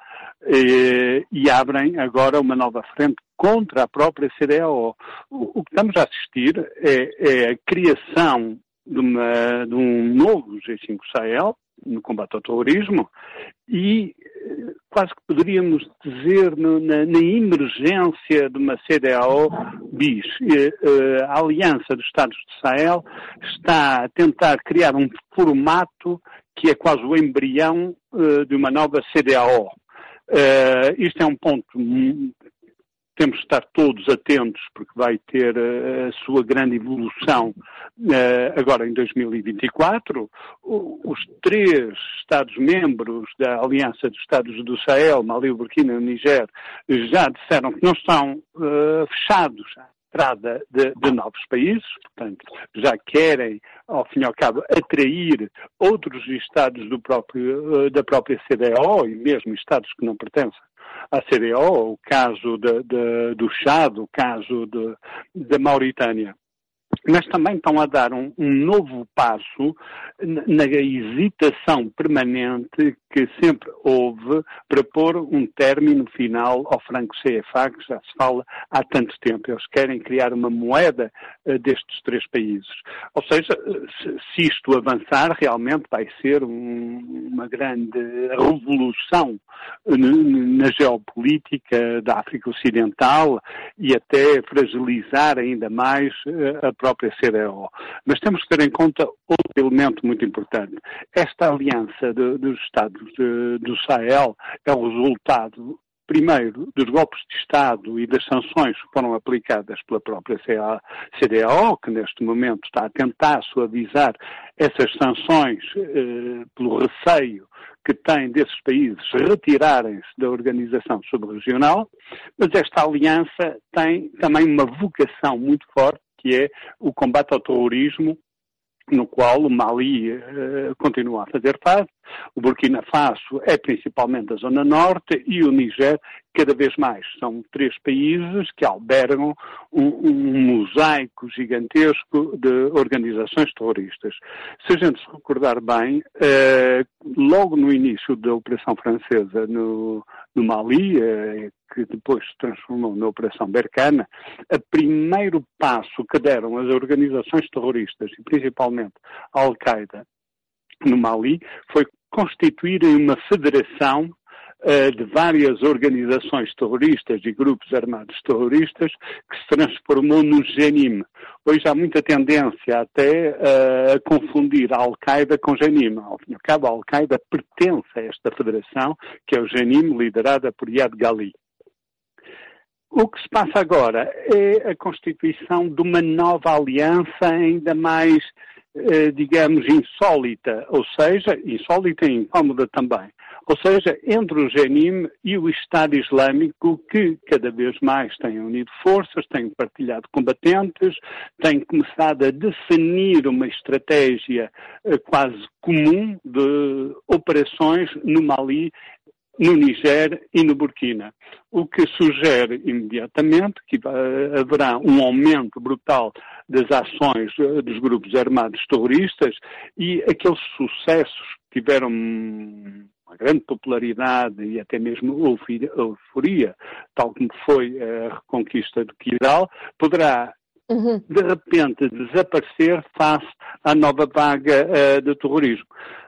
eh, e abrem agora uma nova frente contra a própria C D A O. O, o que estamos a assistir é, é a criação de, uma, de um novo G cinco Sahel no combate ao terrorismo e quase que poderíamos dizer no, na, na emergência de uma C D A O bis. A Aliança dos Estados do Sahel está a tentar criar um formato que é quase o embrião de uma nova C D A O. Isto é um ponto... Temos de estar todos atentos porque vai ter uh, a sua grande evolução uh, agora em dois mil e vinte e quatro. O, os três Estados-membros da Aliança dos Estados do Sahel, Mali, Burkina e Níger, já disseram que não estão uh, fechados à entrada de, de novos países, portanto, já querem, ao fim e ao cabo, atrair outros Estados do próprio, uh, da própria C D A O e mesmo Estados que não pertencem à C D A O, o caso de, de, do Chad, o caso da Mauritânia. Mas também estão a dar um, um novo passo na hesitação permanente que sempre houve para pôr um término final ao Franco-C F A, que já se fala há tanto tempo. Eles querem criar uma moeda uh, destes três países. Ou seja, se, se isto avançar, realmente vai ser um, uma grande revolução uh, na geopolítica da África Ocidental e até fragilizar ainda mais uh, a própria C D A O. Mas temos que ter em conta outro elemento muito importante. Esta aliança de, dos Estados de, do Sahel é o resultado, primeiro, dos golpes de Estado e das sanções que foram aplicadas pela própria C D A O, que neste momento está a tentar suavizar essas sanções eh, pelo receio que tem desses países retirarem-se da organização subregional, mas esta aliança tem também uma vocação muito forte, que é o combate ao terrorismo, no qual o Mali uh, continua a fazer face, o Burkina Faso é principalmente a Zona Norte e o Níger cada vez mais. São três países que albergam um, um mosaico gigantesco de organizações terroristas. Se a gente se recordar bem, uh, logo no início da Operação Francesa no, no Mali, uh, que depois se transformou na Operação Berkane, o primeiro passo que deram as organizações terroristas, e principalmente a Al-Qaeda no Mali, foi constituírem uma federação uh, de várias organizações terroristas e grupos armados terroristas que se transformou no Jenim. Hoje há muita tendência até uh, a confundir a Al-Qaeda com Jenim. Ao fim e ao cabo, a Al-Qaeda pertence a esta federação, que é o Jenim, liderada por Iyad Ghali. O que se passa agora é a constituição de uma nova aliança ainda mais, eh, digamos, insólita, ou seja, insólita e incómoda também. Ou seja, entre o Jenim e o Estado Islâmico, que cada vez mais têm unido forças, têm partilhado combatentes, têm começado a definir uma estratégia eh, quase comum de operações no Mali, no Niger e no Burkina, o que sugere imediatamente que uh, haverá um aumento brutal das ações uh, dos grupos armados terroristas e aqueles sucessos que tiveram uma grande popularidade e até mesmo euforia, tal como foi a reconquista de Kidal, poderá uhum. de repente desaparecer face à nova vaga uh, de terrorismo.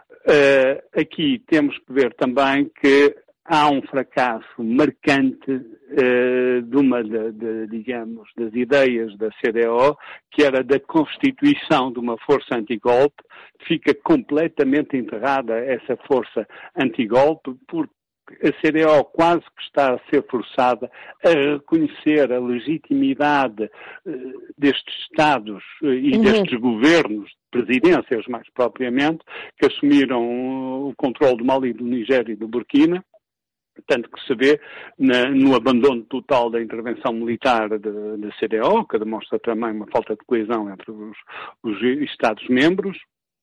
Uh, aqui temos que ver também que há um fracasso marcante uh, de uma, de, de, digamos, das ideias da C D A O, que era da constituição de uma força antigolpe. Fica completamente enterrada essa força antigolpe, porque a C D A O quase que está a ser forçada a reconhecer a legitimidade uh, destes Estados uh, e uhum. destes governos, presidências mais propriamente, que assumiram o controle do Mali, do Nigéria e do Burkina, tanto que se vê na, no abandono total da intervenção militar da C D A O, que demonstra também uma falta de coesão entre os, os Estados-membros,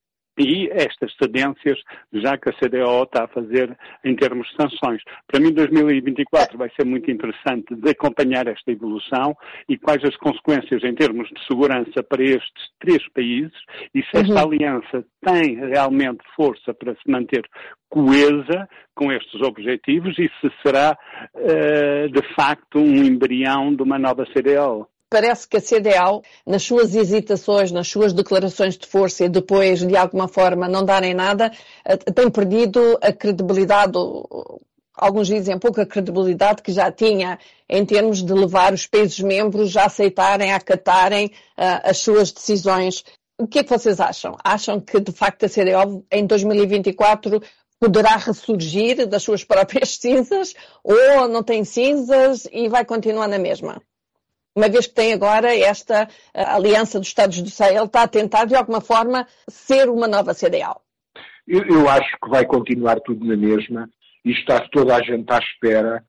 e estas cedências, já que a C D A O está a fazer em termos de sanções. Para mim, dois mil e vinte e quatro vai ser muito interessante de acompanhar esta evolução e quais as consequências em termos de segurança para estes três países e se esta uhum. aliança tem realmente força para se manter coesa com estes objetivos e se será, uh, de facto, um embrião de uma nova C D A O. Parece que a C D A O, nas suas hesitações, nas suas declarações de força e depois, de alguma forma, não darem nada, tem perdido a credibilidade, alguns dizem pouco a credibilidade que já tinha em termos de levar os países-membros a aceitarem, a acatarem uh, as suas decisões. O que é que vocês acham? Acham que, de facto, a C D A O, em dois mil e vinte e quatro, poderá ressurgir das suas próprias cinzas ou não tem cinzas e vai continuar na mesma? Uma vez que tem agora esta aliança dos Estados do Sahel, está a tentar, de alguma forma, ser uma nova C D A O. Eu, eu acho que vai continuar tudo na mesma e está toda a gente à espera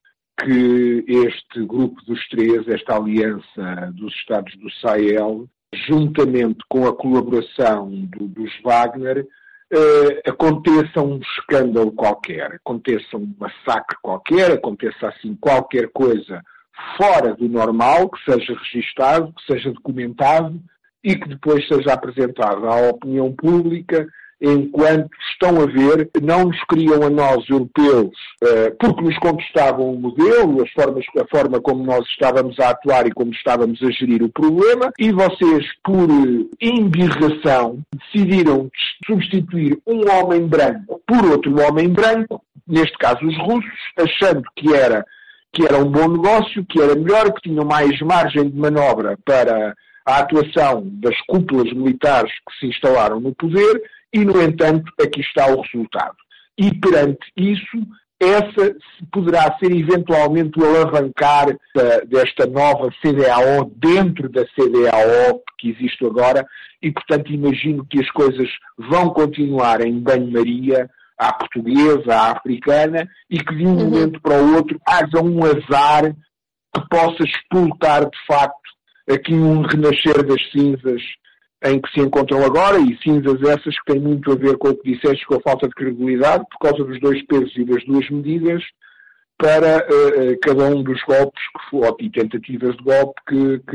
que este grupo dos três, esta aliança dos Estados do Sahel, juntamente com a colaboração do, dos Wagner, eh, aconteça um escândalo qualquer, aconteça um massacre qualquer, aconteça assim qualquer coisa fora do normal, que seja registado, que seja documentado e que depois seja apresentado à opinião pública enquanto estão a ver, não nos queriam a nós, europeus, porque nos contestavam o modelo, as formas, a forma como nós estávamos a atuar e como estávamos a gerir o problema, e vocês, por embirração, decidiram substituir um homem branco por outro homem branco, neste caso os russos, achando que era que era um bom negócio, que era melhor, que tinham mais margem de manobra para a atuação das cúpulas militares que se instalaram no poder e, no entanto, aqui está o resultado. E, perante isso, essa poderá ser eventualmente o alavancar da, desta nova C D A O dentro da C D A O que existe agora e, portanto, imagino que as coisas vão continuar em banho-maria à portuguesa, à africana, e que de um uhum. momento para o outro haja um azar que possa expultar, de facto, aqui um renascer das cinzas em que se encontram agora, e cinzas essas que têm muito a ver com o que disseste, com a falta de credibilidade, por causa dos dois pesos e das duas medidas, para uh, cada um dos golpes, que, ou tentativas de golpe, que, que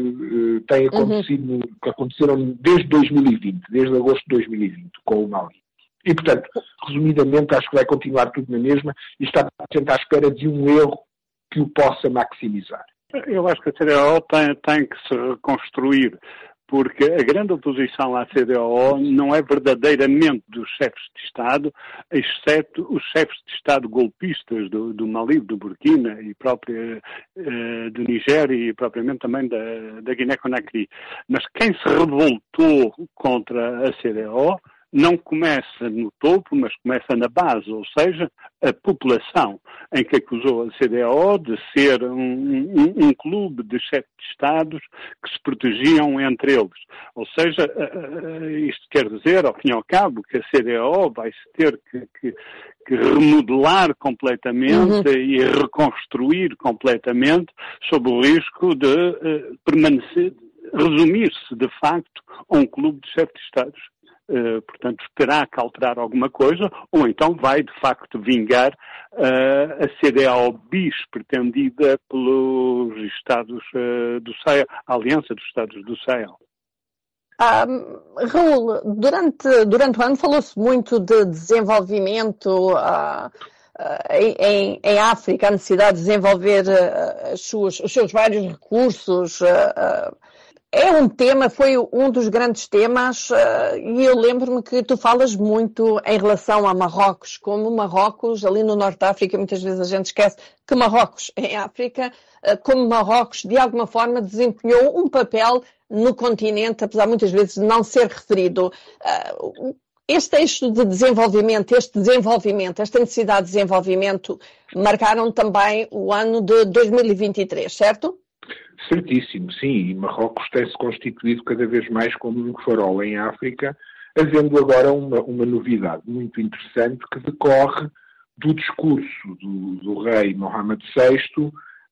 uh, têm acontecido, uhum. que aconteceram desde dois mil e vinte, desde agosto de dois mil e vinte, com o Mali. E, portanto, resumidamente, acho que vai continuar tudo na mesma e está sempre à espera de um erro que o possa maximizar. Eu acho que a C D A O tem, tem que se reconstruir, porque a grande oposição à C D A O não é verdadeiramente dos chefes de Estado, exceto os chefes de Estado golpistas do, do Mali, do Burkina e própria eh, do Nigéria e propriamente também da, da Guiné-Conakry. Mas quem se revoltou contra a C D A O não começa no topo, mas começa na base, ou seja, a população, em que acusou a C D A O de ser um, um, um clube de sete Estados que se protegiam entre eles. Ou seja, isto quer dizer, ao fim e ao cabo, que a C D A O vai ter que, que, que remodelar completamente uhum. e reconstruir completamente, sob o risco de uh, permanecer, resumir-se de facto a um clube de sete Estados. Uh, portanto, terá que alterar alguma coisa, ou então vai, de facto, vingar uh, a C D A O bis pretendida pelos Estados uh, do Sahel, a Aliança dos Estados do Sahel. Um, Raul, durante, durante o ano falou-se muito de desenvolvimento uh, uh, em, em África, a necessidade de desenvolver uh, as suas, os seus vários recursos. Uh, uh, É um tema, foi um dos grandes temas, uh, e eu lembro-me que tu falas muito em relação a Marrocos, como Marrocos, ali no Norte de África, muitas vezes a gente esquece que Marrocos em África, uh, como Marrocos de alguma forma desempenhou um papel no continente, apesar muitas vezes de não ser referido. Uh, este eixo de desenvolvimento, este desenvolvimento, esta necessidade de desenvolvimento, marcaram também o ano de dois mil e vinte e três, certo? Certíssimo, sim, e Marrocos tem-se constituído cada vez mais como um farol em África, havendo agora uma, uma novidade muito interessante que decorre do discurso do, do rei Mohamed sexto,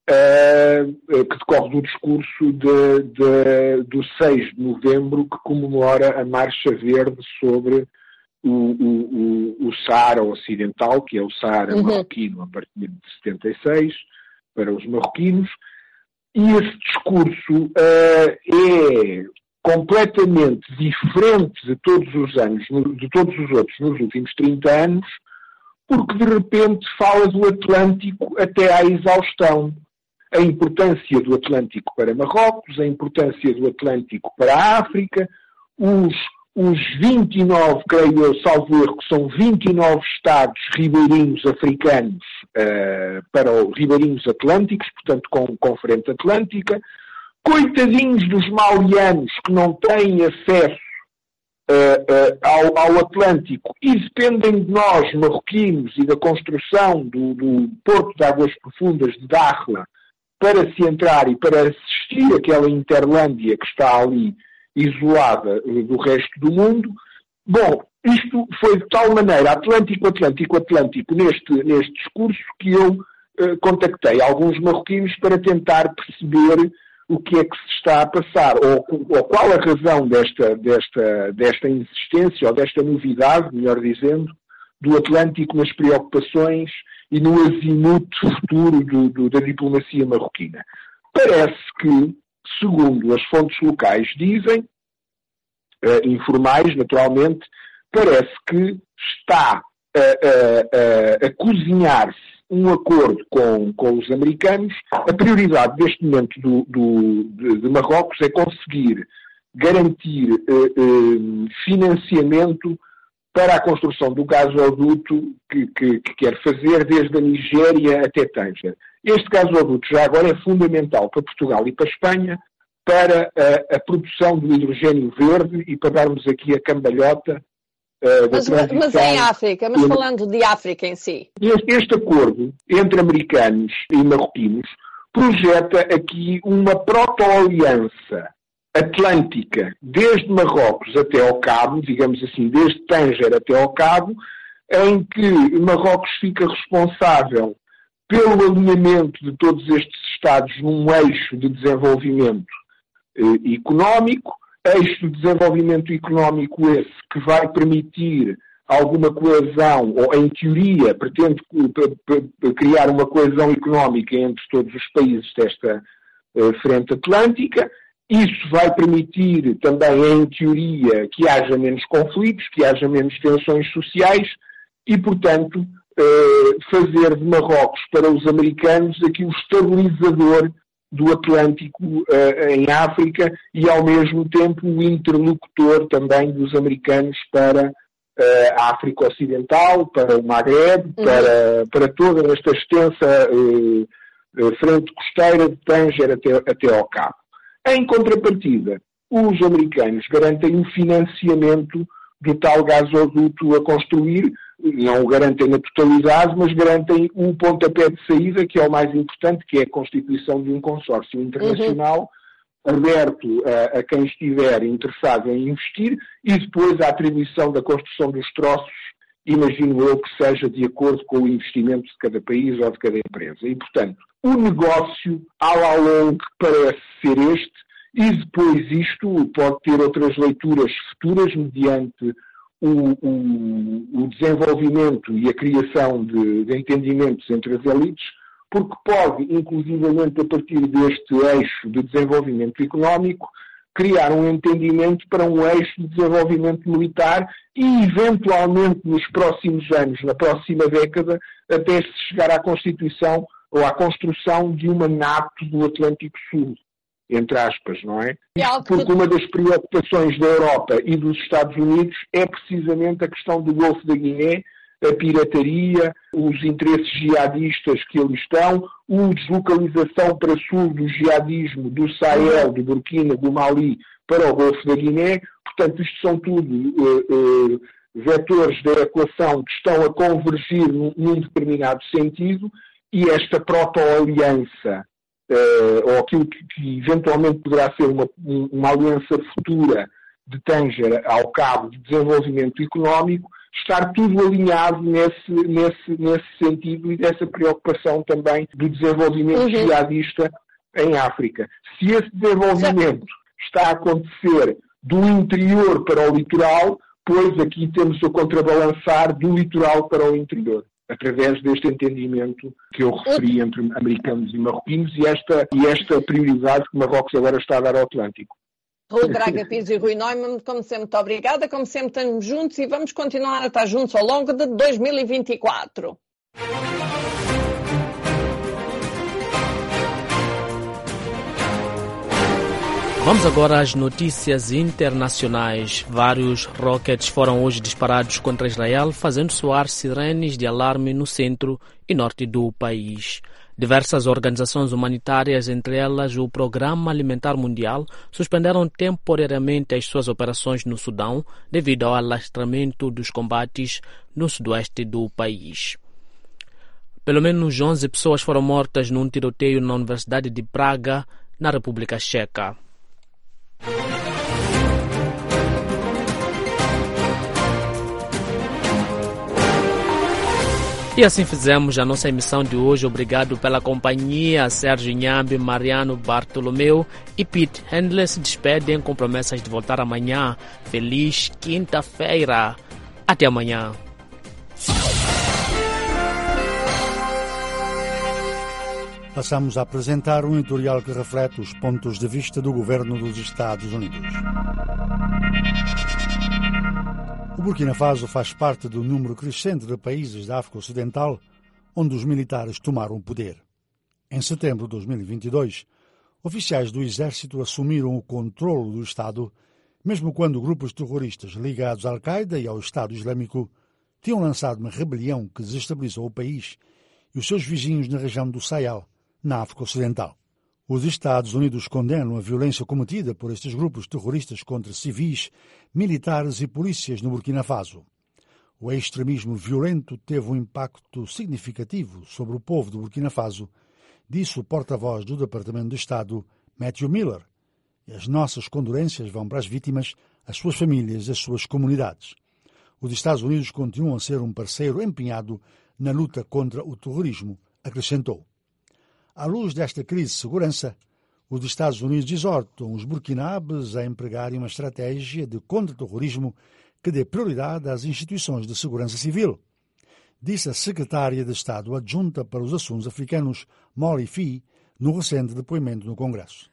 uh, que decorre do discurso de, de, do seis de novembro, que comemora a Marcha Verde sobre o, o, o, o Saara Ocidental, que é o Saara uhum. marroquino a partir de setenta e seis, para os marroquinos. E esse discurso uh, é completamente diferente de todos os anos, de todos os outros nos últimos trinta anos, porque de repente fala do Atlântico até à exaustão. A importância do Atlântico para Marrocos, a importância do Atlântico para a África, os, os vinte e nove, creio eu, salvo erro, que são vinte e nove estados ribeirinhos africanos uh, para os ribeirinhos atlânticos, portanto com, com frente atlântica, coitadinhos dos maulianos que não têm acesso uh, uh, ao, ao Atlântico e dependem de nós, marroquinos, e da construção do, do Porto de Águas Profundas de Dakhla para se entrar e para assistir àquela Interlândia que está ali isolada do resto do mundo. Bom, isto foi de tal maneira Atlântico, Atlântico, Atlântico neste, neste discurso que eu eh, contactei alguns marroquinos para tentar perceber o que é que se está a passar, ou, ou qual a razão desta, desta, desta insistência, ou desta novidade, melhor dizendo, do Atlântico nas preocupações e no azimuth futuro do, do, da diplomacia marroquina. Parece que, segundo as fontes locais dizem, uh, informais naturalmente, parece que está a, a, a, a cozinhar-se um acordo com, com os americanos. A prioridade deste momento do, do, de, de Marrocos é conseguir garantir uh, uh, financiamento para a construção do gasoduto que, que, que quer fazer desde a Nigéria até Tânger. Este gasoduto já agora é fundamental para Portugal e para a Espanha para a, a produção do hidrogênio verde e para darmos aqui a cambalhota uh, da mas, transição. Mas em África, mas falando de África em si. Este, este acordo entre americanos e marroquinos projeta aqui uma proto-aliança atlântica, desde Marrocos até ao Cabo, digamos assim, desde Tânger até ao Cabo, em que Marrocos fica responsável pelo alinhamento de todos estes Estados num eixo de desenvolvimento eh, económico, eixo de desenvolvimento económico esse que vai permitir alguma coesão, ou em teoria pretende criar uma coesão económica entre todos os países desta eh, frente atlântica. Isso vai permitir também, em teoria, que haja menos conflitos, que haja menos tensões sociais e, portanto, fazer de Marrocos para os americanos aqui o estabilizador do Atlântico em África e, ao mesmo tempo, o interlocutor também dos americanos para a África Ocidental, para o Magreb, uhum. para, para toda esta extensa frente costeira de Tânger até, até ao Cabo. Em contrapartida, os americanos garantem um financiamento do tal gasoduto a construir. Não o garantem na totalidade, mas garantem um pontapé de saída, que é o mais importante, que é a constituição de um consórcio internacional uhum. aberto a, a quem estiver interessado em investir, e depois a atribuição da construção dos troços, imagino eu que seja de acordo com o investimento de cada país ou de cada empresa. E, portanto, o negócio à la longue parece ser este, e depois isto pode ter outras leituras futuras mediante o, o, o desenvolvimento e a criação de, de entendimentos entre as elites, porque pode, inclusivamente a partir deste eixo de desenvolvimento económico, criar um entendimento para um eixo de desenvolvimento militar e, eventualmente, nos próximos anos, na próxima década, até se chegar à constituição ou à construção de uma NATO do Atlântico Sul, entre aspas, não é? Porque uma das preocupações da Europa e dos Estados Unidos é precisamente a questão do Golfo da Guiné, a pirataria, os interesses jihadistas que ali estão, a deslocalização para sul do jihadismo do Sahel, do Burkina, do Mali, para o Golfo da Guiné. Portanto, isto são tudo uh, uh, vetores da equação que estão a convergir num, num determinado sentido, e esta proto-aliança, uh, ou aquilo que, que eventualmente poderá ser uma, uma aliança futura de Tanger ao cabo de desenvolvimento económico, estar tudo alinhado nesse, nesse, nesse sentido e dessa preocupação também do desenvolvimento uhum. jihadista em África. Se esse desenvolvimento está a acontecer do interior para o litoral, pois aqui temos o contrabalançar do litoral para o interior, através deste entendimento que eu referi entre americanos e marroquinos e esta, e esta prioridade que Marrocos agora está a dar ao Atlântico. Raul Braga Pires e Rui Neumann, como sempre, muito obrigada. Como sempre, estamos juntos e vamos continuar a estar juntos ao longo de dois mil e vinte e quatro. Vamos agora às notícias internacionais. Vários rockets foram hoje disparados contra Israel, fazendo soar sirenes de alarme no centro e norte do país. Diversas organizações humanitárias, entre elas o Programa Alimentar Mundial, suspenderam temporariamente as suas operações no Sudão devido ao alastramento dos combates no sudoeste do país. Pelo menos onze pessoas foram mortas num tiroteio na Universidade de Praga, na República Checa. E assim fizemos a nossa emissão de hoje. Obrigado pela companhia. Sérgio Inhambi, Mariano Bartolomeu e Pete Handler se despedem com promessas de voltar amanhã. Feliz quinta-feira. Até amanhã. Passamos a apresentar um editorial que reflete os pontos de vista do governo dos Estados Unidos. O Burkina Faso faz parte do número crescente de países da África Ocidental onde os militares tomaram o poder. Em setembro de dois mil e vinte e dois, oficiais do Exército assumiram o controle do Estado, mesmo quando grupos terroristas ligados à Al-Qaeda e ao Estado Islâmico tinham lançado uma rebelião que desestabilizou o país e os seus vizinhos na região do Sahel, na África Ocidental. Os Estados Unidos condenam a violência cometida por estes grupos terroristas contra civis, militares e polícias no Burkina Faso. O extremismo violento teve um impacto significativo sobre o povo do Burkina Faso, disse o porta-voz do Departamento de Estado, Matthew Miller, e as nossas condolências vão para as vítimas, as suas famílias e as suas comunidades. Os Estados Unidos continuam a ser um parceiro empenhado na luta contra o terrorismo, acrescentou. À luz desta crise de segurança, os Estados Unidos exortam os burkinabes a empregarem uma estratégia de contra-terrorismo que dê prioridade às instituições de segurança civil, disse a secretária de Estado adjunta para os assuntos africanos, Molly Fee, no recente depoimento no Congresso.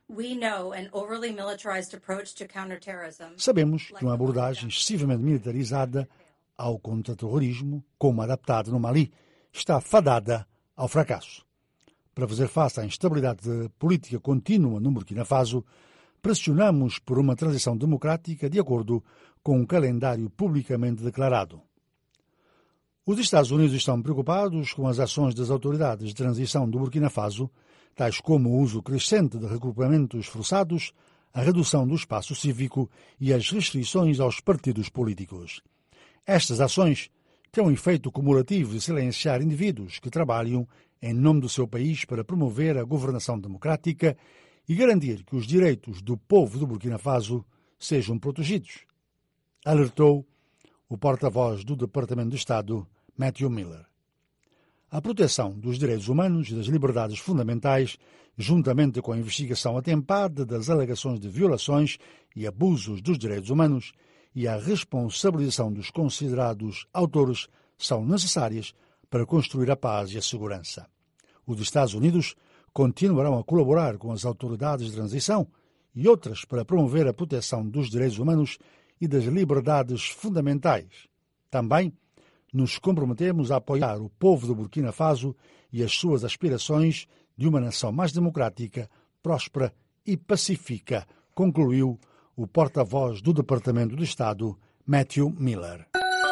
Sabemos que uma abordagem excessivamente militarizada ao contra-terrorismo, como adaptada no Mali, está fadada ao fracasso. Para fazer face à instabilidade política contínua no Burkina Faso, pressionamos por uma transição democrática de acordo com um calendário publicamente declarado. Os Estados Unidos estão preocupados com as ações das autoridades de transição do Burkina Faso, tais como o uso crescente de regrupamentos forçados, a redução do espaço cívico e as restrições aos partidos políticos. Estas ações têm um efeito cumulativo de silenciar indivíduos que trabalham em nome do seu país para promover a governação democrática e garantir que os direitos do povo do Burkina Faso sejam protegidos, alertou o porta-voz do Departamento de Estado, Matthew Miller. A proteção dos direitos humanos e das liberdades fundamentais, juntamente com a investigação atempada das alegações de violações e abusos dos direitos humanos e a responsabilização dos considerados autores, são necessárias para construir a paz e a segurança. Os Estados Unidos continuarão a colaborar com as autoridades de transição e outras para promover a proteção dos direitos humanos e das liberdades fundamentais. Também nos comprometemos a apoiar o povo do Burkina Faso e as suas aspirações de uma nação mais democrática, próspera e pacífica, concluiu o porta-voz do Departamento de Estado, Matthew Miller.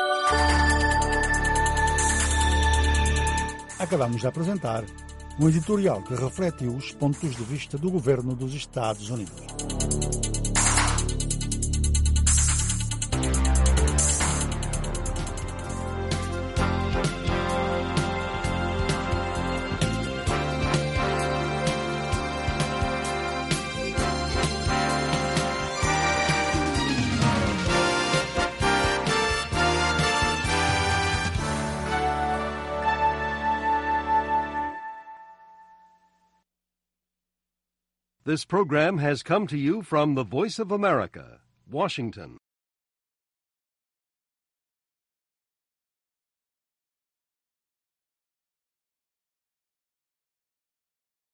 Acabamos de apresentar um editorial que reflete os pontos de vista do governo dos Estados Unidos. This program has come to you from the Voice of America, Washington.